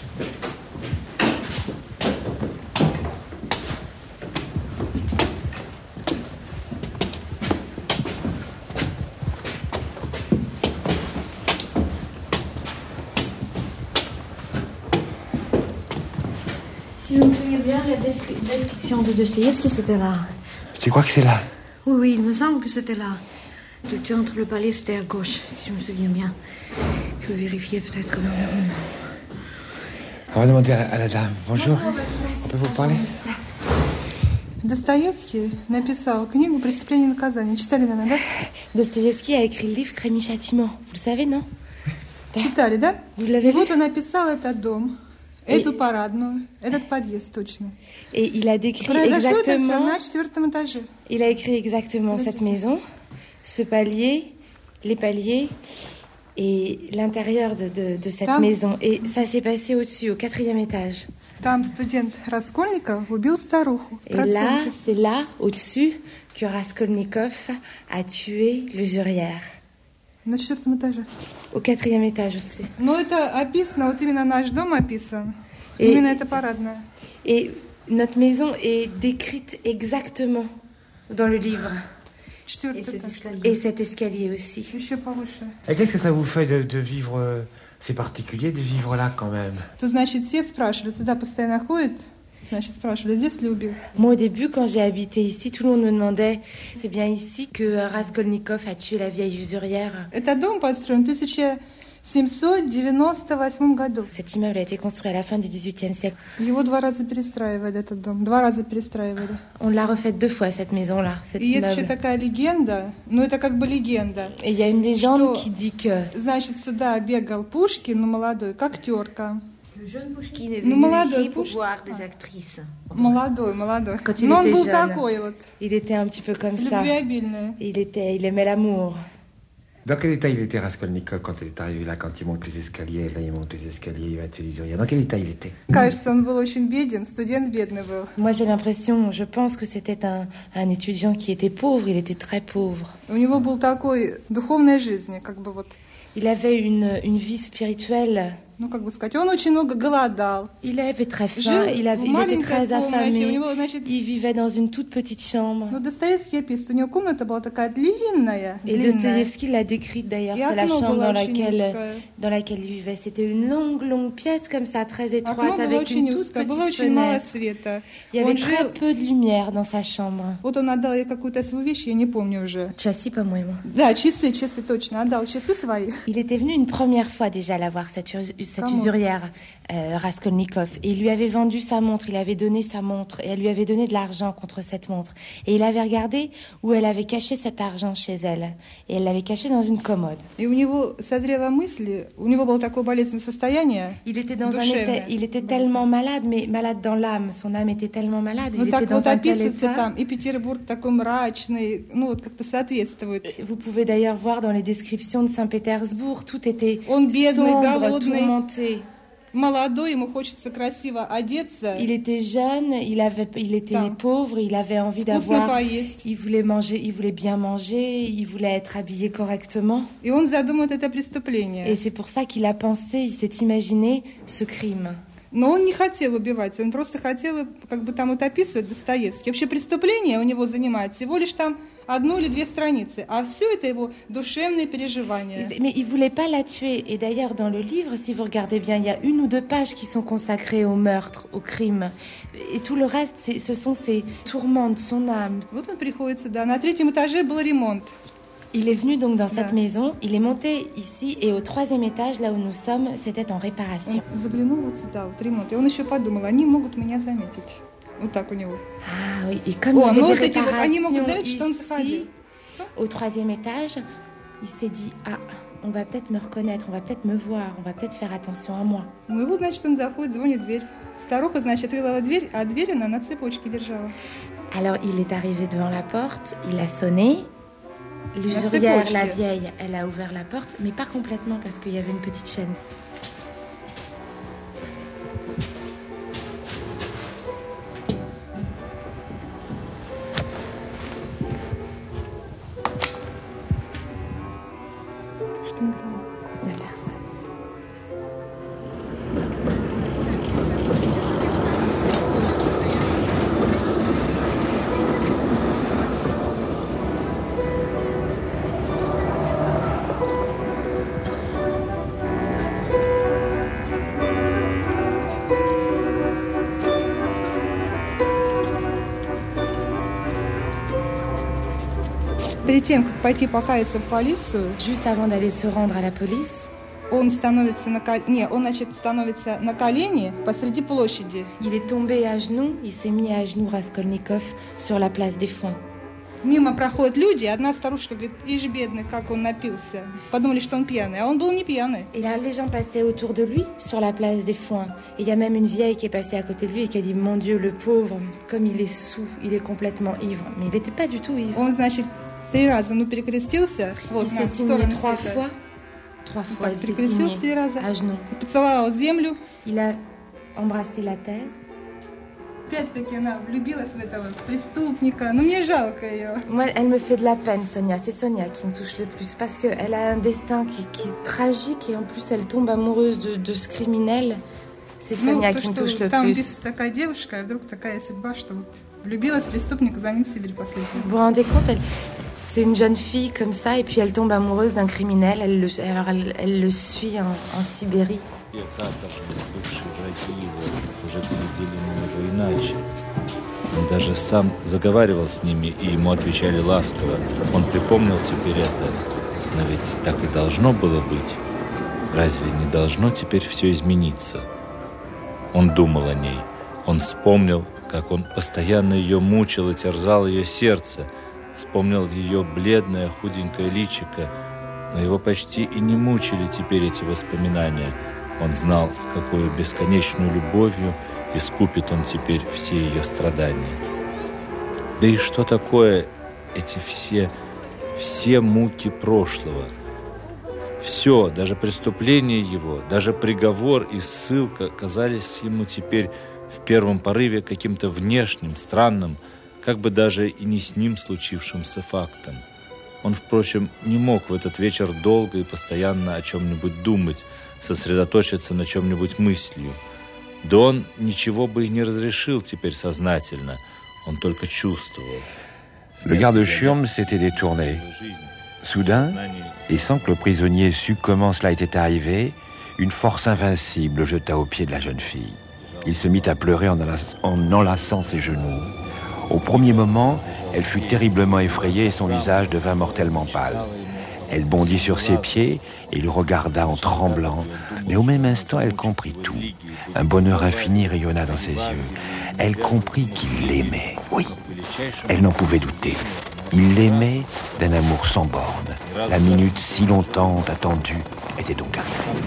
Si je me souviens bien, la description de Dostoïevski, c'était là. Tu crois que c'est là? Oui, il me semble que c'était là. Tu entres le palais, c'était à gauche, si je me souviens bien. Je peux vérifier peut-être dans le room. On va demander à la dame. Bonjour. On peut vous parler? Dostoïevski написал книгу «Преступление и наказание». Читали, наверное, да? Dostoïevski a écrit le livre Crime et Châtiment. Vous le savez, non? Читали, да? Vous l'avez И vu? вот он описал этот дом, эту парадную, этот подъезд точно. Et il a décrit Произошло это все exactement... на 4-м étage. Il a écrit exactement cette maison, ce palier, les paliers et l'intérieur de cette Там- maison. Et ça s'est passé au-dessus, au 4e étage. Там студент Раскольников убил старуху. Et là, c'est là, au-dessus, que Raskolnikov a tué l'usurière. На 4-м этаже. Au 4e étage au-dessus. Но это описано, вот именно наш дом описан. Et- Именно это парадная. Et notre maison est décrite exactement dans le livre. Et cet escalier aussi. Еще повыше. Et qu'est-ce que ça vous fait de vivre... C'est particulier de vivre là quand même. То значит, все спрашивали, сюда постоянно ходят? Значит, спрашивали, здесь ли убил? Moi, au début, quand j'ai habité ici, tout le monde me demandait c'est bien ici que Raskolnikov a tué la vieille usurière. Этот дом построен в 1798 году. Cet immeuble a été construit à la fin du XVIIIe siècle. Его 2 раза перестраивали, этот дом. 2 раза перестраивали. On l'a refait 2 fois, cette maison-là, cet И есть еще immeuble. такая легенда, но это как бы легенда. Et il y a une légende Что, qui dit que значит, сюда бегал Пушкин, ну, молодой, как актерка. Le jeune Pouchkine est Ну, venu молодой ici pour Пушкин. voir des actrices. Молодой. quand il Но он était был jeune, такой вот, il était un petit peu comme ça. любвеобильный. Il aimait l'amour. Dans quel état il était Raskolnikov quand il est arrivé là, quand il monte les escaliers, là il monte les escaliers, il va tuer l'usurière. Dans quel état il était? Кажется, он был очень беден, студент бедный был. Moi, j'ai l'impression, je pense que c'était un étudiant qui était pauvre, il était très pauvre. У него был такой духовной жизни, как бы вот, Il avait une vie spirituelle. ну, как бы сказать, он очень много голодал. Il avait très Жил faim, il в était маленькой très комнате, у affamé. него, значит, Il vivait dans une toute petite chambre. ну, Достоевский описывает, у него комната была такая длинная, Et длинная. Dostoïevski l'a décrite d'ailleurs, Et c'est la окно chambre было очень узкое. dans laquelle il vivait. C'était une longue pièce comme ça, très Окно étroite, было avec очень une toute узкое, было petite очень мало fenêtre. света. Il y avait Он très жил, peu de lumière dans sa chambre. вот он отдал ей какую-то свою вещь, я не помню уже. Chassis, по-моему. Да, часы точно, отдал часы свои. Il était venu une première fois déjà la voir, cette Comment? usurière, Raskolnikov. Et il lui avait vendu sa montre, il avait donné sa montre, et elle lui avait donné de l'argent contre cette montre. Et il avait regardé où elle avait caché cet argent chez elle. Et elle l'avait caché dans une commode. И у него созрела мысль, у него было такое болезненное состояние, Il était dans душевное. il était tellement malade, mais malade dans l'âme. Son âme était tellement malade, Ну il était так dans вот un tel описывается état. там, и Петербург такой мрачный, ну вот как-то соответствует. Vous pouvez d'ailleurs voir dans les descriptions de Saint-Pétersbourg, tout était Он бедный, sombre, голодный, tourmenté. молодой, ему хочется красиво одеться, Il était jeune, il était Там. pauvre, il avait envie вкусно d'avoir, поесть. il voulait manger, il voulait bien manger, il voulait être habillé correctement. И он задумает это преступление. Et c'est pour ça qu'il a pensé, il s'est imaginé ce crime. Но он не хотел убивать, он просто хотел, как бы там вот описывает Достоевский. Вообще преступление у него занимает всего лишь там 1 или 2 страницы, а все это его душевные переживания. Mais il voulait pas la tuer. Et d'ailleurs, dans le livre, si vous regardez bien, il y a 1 ou 2 pages qui sont consacrées au meurtre, au crime. Et tout le reste, ce sont ses tourments de son âme. Вот он приходит сюда. На 3-м этаже был ремонт. Il est venu donc dans cette Да. maison, il est monté ici et au 3e étage, là où nous sommes, c'était en réparation. Он заглянул вот сюда, вот ремонт. И он еще подумал, они могут меня заметить. Вот так у него. Ah oui, et comme il y О, avait ну des вот эти вот, они могут réparations заметить, что он ici, заходил. au 3e étage, il s'est dit, ah, on va peut-être me reconnaître, on va peut-être me voir, on va peut-être faire attention à moi. Ну и вот, значит, он заходит, звонит в дверь. Старуха, значит, открыла дверь, а дверь она на цепочке держала. Alors il est arrivé devant la porte, il a sonné. L'usurière, цепочке. la vieille, elle a ouvert la porte, mais pas complètement parce qu'il y avait une petite chaîne. Что никого. Il y a personne. Перед тем, как пойти покаяться в полицию, Juste avant d'aller se rendre à la police, он становится на колени, он, значит, становится на колени посреди площади. il est tombé à genoux, il s'est mis à genoux Raskolnikov sur la place des Fonds. Мимо проходят люди, одна старушка говорит, ишь, бедный, как он напился. Подумали, что он пьяный, а он был не пьяный. Et là, les gens passaient autour de lui, sur la place des Foins. Et il y a même une vieille qui est passée à côté de lui et qui a dit, mon Dieu, le pauvre, comme il est saoul, il est complètement ivre. Mais il n'était pas du tout ivre. Он, значит, 3 раза, перекрестился. Вот, il s'est signé 3 fois. 3 fois, il s'est signé 3 раза. À genoux. Поцеловал землю. Il a embrassé la terre. Опять-таки она влюбилась в этого преступника. Но мне жалко ее. Moi, elle me fait de la peine, Sonia. C'est Sonia qui me touche le plus. Parce qu'elle a un destin qui est tragique et en plus, elle tombe amoureuse de ce criminel. C'est Sonia qui me touche le там plus. такая девушка, а вдруг такая судьба, что вот влюбилась в преступника, за ним в Сибирь последний. Vous vous rendez compte, c'est une jeune fille comme ça et puis elle tombe amoureuse d'un criminel. Elle le suit en Sibérie. И каторжные бывшие враги его уже глядели на него иначе. Он даже сам заговаривал с ними, и ему отвечали ласково. Он припомнил теперь это. Но ведь так и должно было быть. Разве не должно теперь все измениться? Он думал о ней. Он вспомнил, как он постоянно ее мучил и терзал ее сердце. Вспомнил ее бледное, худенькое личико. Но его почти и не мучили теперь эти воспоминания. Он знал, какую бесконечную любовью искупит он теперь все ее страдания. Да и что такое эти все муки прошлого? Все, даже преступление его, даже приговор и ссылка казались ему теперь в первом порыве каким-то внешним, странным, как бы даже и не с ним случившимся фактом. Он, впрочем, не мог в этот вечер долго и постоянно о чем-нибудь думать, сосредоточиться на чем-нибудь мыслью. Да он ничего бы и не разрешил теперь сознательно, он только чувствовал. Le garde Schirm s'était détourné. Soudain, et sans que le prisonnier sût comment cela était arrivé, une force invincible le jeta aux pieds de la jeune fille. Il se mit à pleurer en enlaçant ses genoux. Au premier moment, elle fut terriblement effrayée et son visage devint mortellement pâle. Elle bondit sur ses pieds et le regarda en tremblant, mais au même instant, elle comprit tout. Un bonheur infini rayonna dans ses yeux. Elle comprit qu'il l'aimait, oui. Elle n'en pouvait douter. Il l'aimait d'un amour sans borne. La minute si longtemps attendue était donc arrivée.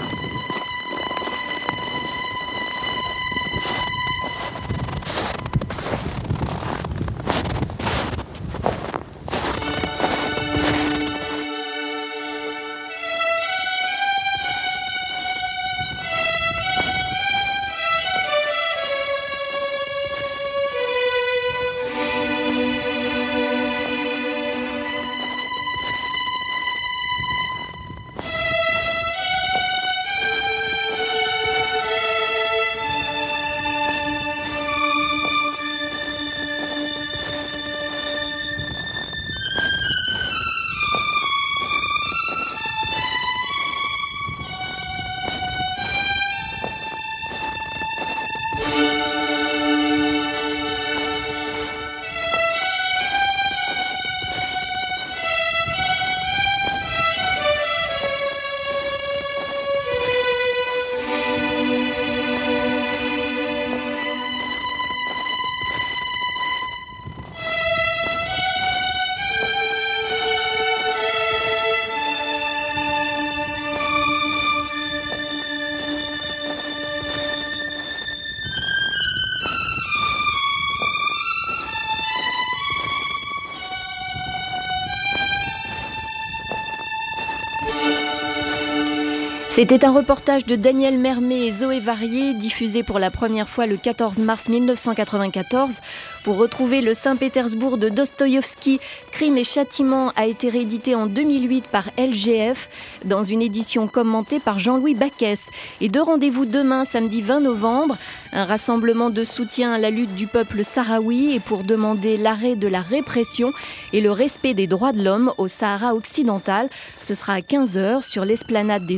C'était un reportage de Daniel Mermet et Zoé Varier, diffusé pour la première fois le 14 mars 1994. Pour retrouver le Saint-Pétersbourg de Dostoïevski, Crime et Châtiment a été réédité en 2008 par LGF dans une édition commentée par Jean-Louis Baquès. Et deux rendez-vous demain, samedi 20 novembre, un rassemblement de soutien à la lutte du peuple sahraoui et pour demander l'arrêt de la répression et le respect des droits de l'homme au Sahara occidental. Ce sera à 15h sur l'esplanade des droits de l'homme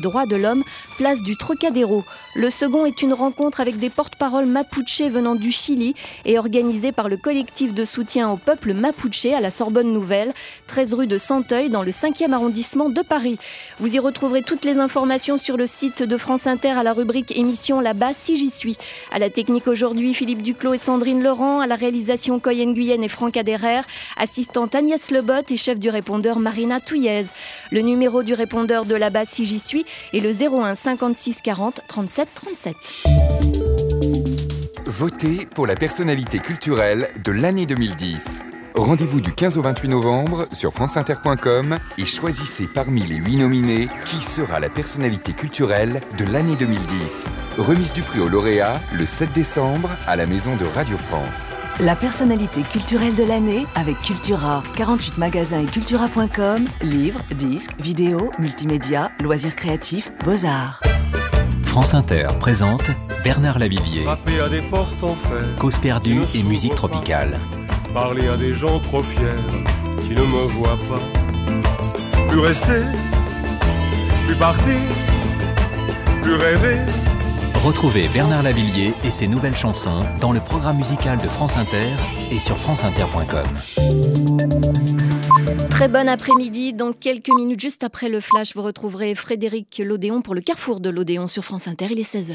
Colombe, place du Trocadéro. Le second est une rencontre avec des porte-paroles mapuche venant du Chili et organisée par le collectif de soutien au peuple mapuche à la Sorbonne Nouvelle, 13 rue de Santeuil dans le 5e arrondissement de Paris. Vous y retrouverez toutes les informations sur le site de France Inter à la rubrique émission là-bas si j'y suis. À la technique aujourd'hui, Philippe Duclos et Sandrine Laurent, à la réalisation Coyen Guyenne et Franck Aderer, assistante Agnès Lebot et chef du répondeur Marina Touillez. Le numéro du répondeur de là-bas si j'y suis est le 01 56 40 37 37. Votez pour la personnalité culturelle de l'année 2010. Rendez-vous du 15 au 28 novembre sur franceinter.com et choisissez parmi les 8 nominés qui sera la personnalité culturelle de l'année 2010. Remise du prix au lauréat le 7 décembre à la Maison de Radio France. La personnalité culturelle de l'année avec Cultura. 48 magasins et cultura.com, livres, disques, vidéos, multimédia, loisirs créatifs, beaux-arts. France Inter présente Bernard Lavilliers. Frapper à des portes en fer. Cause perdue et musique tropicale. Parler à des gens trop fiers qui ne me voient pas. Plus rester, plus partir, plus rêver. Retrouvez Bernard Lavilliers et ses nouvelles chansons dans le programme musical de France Inter et sur franceinter.com. Très bon après-midi. Dans quelques minutes, juste après le flash, vous retrouverez Frédéric Lodéon pour le Carrefour de l'Odéon sur France Inter. Il est 16h.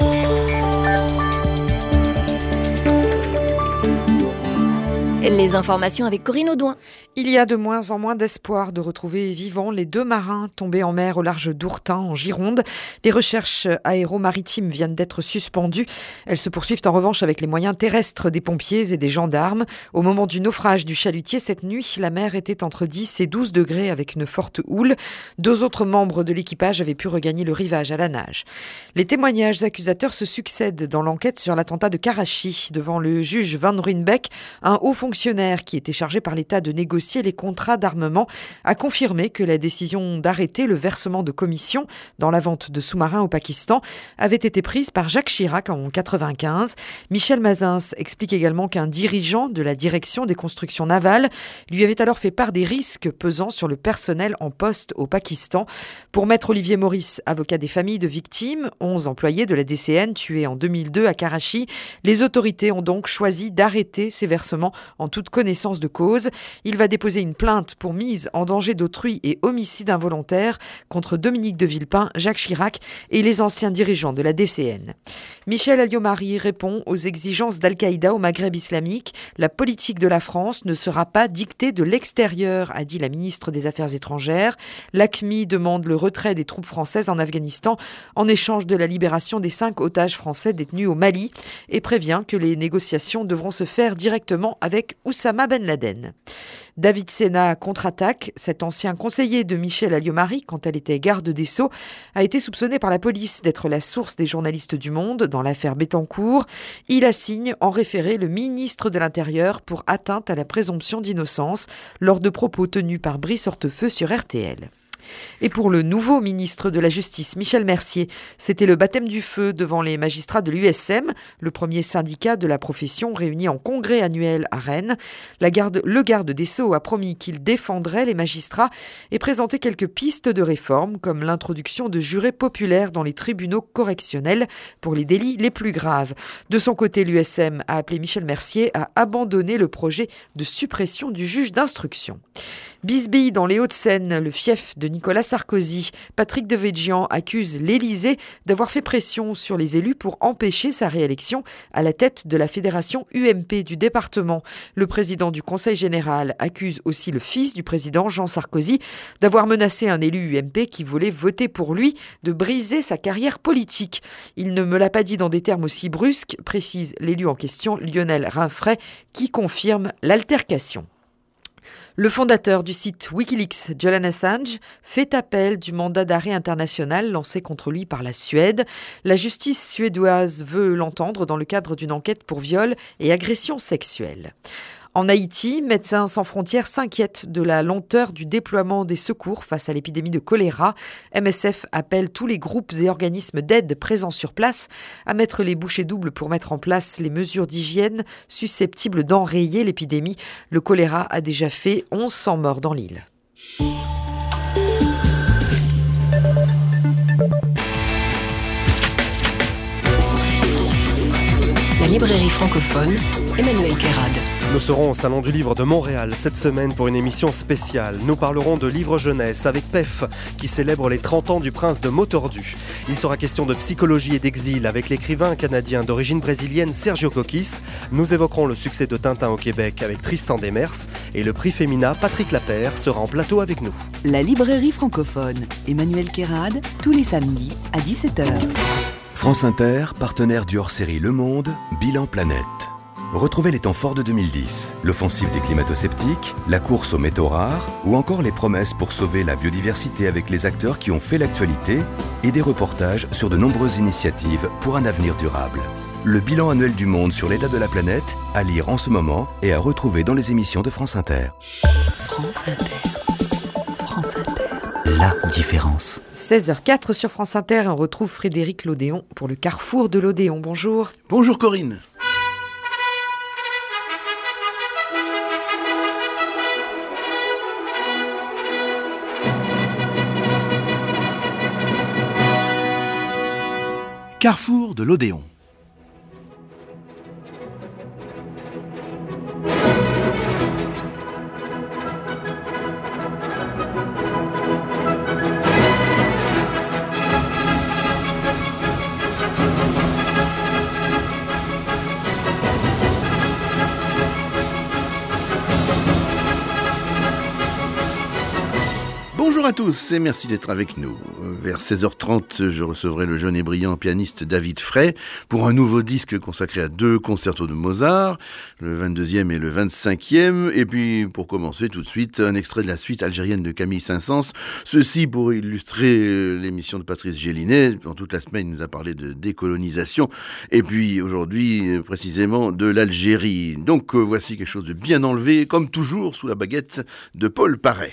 Les informations avec Corinne Audouin. Il y a de moins en moins d'espoir de retrouver vivants les 2 marins tombés en mer au large d'Ourtin, en Gironde. Les recherches aéromaritimes viennent d'être suspendues. Elles se poursuivent en revanche avec les moyens terrestres des pompiers et des gendarmes. Au moment du naufrage du chalutier cette nuit, la mer était entre 10 et 12 degrés avec une forte houle. 2 autres membres de l'équipage avaient pu regagner le rivage à la nage. Les témoignages accusateurs se succèdent dans l'enquête sur l'attentat de Karachi. Devant le juge Van Ruynbeck, un haut fonctionnaire qui était chargé par l'État de négocier les contrats d'armement a confirmé que la décision d'arrêter le versement de commissions dans la vente de sous-marins au Pakistan avait été prise par Jacques Chirac en 1995. Michel Mazins explique également qu'un dirigeant de la direction des constructions navales lui avait alors fait part des risques pesant sur le personnel en poste au Pakistan. Pour maître Olivier Maurice, avocat des familles de victimes, 11 employés de la DCN tués en 2002 à Karachi, les autorités ont donc choisi d'arrêter ces versements en toute connaissance de cause. Il va déposer une plainte pour mise en danger d'autrui et homicide involontaire contre Dominique de Villepin, Jacques Chirac et les anciens dirigeants de la DCN. Michel Alliot-Marie répond aux exigences d'Al-Qaïda au Maghreb islamique. La politique de la France ne sera pas dictée de l'extérieur, a dit la ministre des Affaires étrangères. L'AQMI demande le retrait des troupes françaises en Afghanistan en échange de la libération des 5 otages français détenus au Mali et prévient que les négociations devront se faire directement avec Oussama Ben Laden. David Sena contre-attaque. Cet ancien conseiller de Michel Alliot-Marie, quand elle était garde des Sceaux, a été soupçonné par la police d'être la source des journalistes du Monde dans l'affaire Bettencourt. Il assigne en référé le ministre de l'Intérieur pour atteinte à la présomption d'innocence lors de propos tenus par Brice Hortefeux sur RTL. Et pour le nouveau ministre de la Justice, Michel Mercier, c'était le baptême du feu devant les magistrats de l'USM, le premier syndicat de la profession réuni en congrès annuel à Rennes. Le garde des Sceaux a promis qu'il défendrait les magistrats et présentait quelques pistes de réforme, comme l'introduction de jurés populaires dans les tribunaux correctionnels pour les délits les plus graves. De son côté, l'USM a appelé Michel Mercier à abandonner le projet de suppression du juge d'instruction. Bisbille dans les Hauts-de-Seine, le fief de Nicolas Sarkozy. Patrick Devedjian accuse l'Élysée d'avoir fait pression sur les élus pour empêcher sa réélection à la tête de la fédération UMP du département. Le président du Conseil général accuse aussi le fils du président Jean Sarkozy d'avoir menacé un élu UMP qui voulait voter pour lui de briser sa carrière politique. Il ne me l'a pas dit dans des termes aussi brusques, précise l'élu en question Lionel Rinfray, qui confirme l'altercation. Le fondateur du site Wikileaks, Julian Assange, fait appel du mandat d'arrêt international lancé contre lui par la Suède. La justice suédoise veut l'entendre dans le cadre d'une enquête pour viol et agression sexuelle. En Haïti, Médecins sans frontières s'inquiètent de la lenteur du déploiement des secours face à l'épidémie de choléra. MSF appelle tous les groupes et organismes d'aide présents sur place à mettre les bouchées doubles pour mettre en place les mesures d'hygiène susceptibles d'enrayer l'épidémie. Le choléra a déjà fait 1100 morts dans l'île. librairie francophone, Emmanuel Kérad. Nous serons au Salon du Livre de Montréal cette semaine pour une émission spéciale. Nous parlerons de livre jeunesse avec PEF qui célèbre les 30 ans du prince de Motordu. Il sera question de psychologie et d'exil avec l'écrivain canadien d'origine brésilienne Sergio Coquis. Nous évoquerons le succès de Tintin au Québec avec Tristan Demers et le prix Femina Patrick Lapère sera en plateau avec nous. La librairie francophone, Emmanuel Kérad, tous les samedis à 17h. France Inter, partenaire du hors-série Le Monde, Bilan Planète. Retrouvez les temps forts de 2010, l'offensive des climato-sceptiques, la course aux métaux rares ou encore les promesses pour sauver la biodiversité avec les acteurs qui ont fait l'actualité et des reportages sur de nombreuses initiatives pour un avenir durable. Le bilan annuel du monde sur l'état de la planète, à lire en ce moment et à retrouver dans les émissions de France Inter. France Inter. France Inter. La différence. 16h04 sur France Inter, on retrouve Frédéric Lodéon pour le Carrefour de l'Odéon. Bonjour. Bonjour Corinne. Carrefour de l'Odéon. Bonjour à tous et merci d'être avec nous. Vers 16h30, je recevrai le jeune et brillant pianiste David Frey pour un nouveau disque consacré à 2 concertos de Mozart, le 22e et le 25e. Et puis, pour commencer tout de suite, un extrait de la suite algérienne de Camille Saint-Saëns. Ceci pour illustrer l'émission de Patrice Gélinet. Pendant toute la semaine, il nous a parlé de décolonisation. Et puis, aujourd'hui, précisément, de l'Algérie. Donc, voici quelque chose de bien enlevé, comme toujours, sous la baguette de Paul Paré.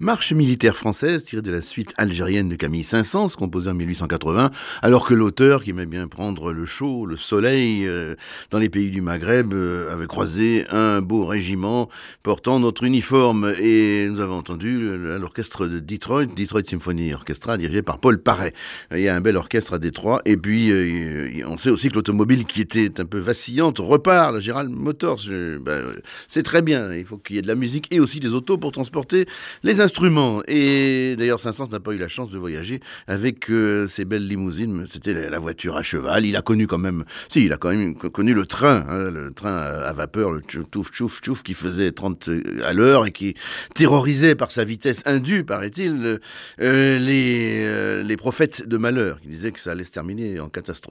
Marche militaire française tirée de la suite algérienne de Camille Saint-Saëns, composée en 1880, alors que l'auteur, qui aimait bien prendre le chaud, le soleil, dans les pays du Maghreb, avait croisé un beau régiment portant notre uniforme. Et nous avons entendu l'orchestre de Detroit Symphony Orchestra, dirigé par Paul Paré. Il y a un bel orchestre à Détroit. Et puis, on sait aussi que l'automobile, qui était un peu vacillante, repart. La General Motors, c'est très bien. Il faut qu'il y ait de la musique et aussi des autos pour transporter les instruments. Et d'ailleurs, Saint-Saëns n'a pas eu la chance de voyager avec ces belles limousines. C'était la voiture à cheval. Il a connu quand même le train, le train à vapeur, le tchouf tchouf tchouf, qui faisait 30 à l'heure et qui terrorisait par sa vitesse indue, paraît-il, les prophètes de malheur, qui disaient que ça allait se terminer en catastrophe.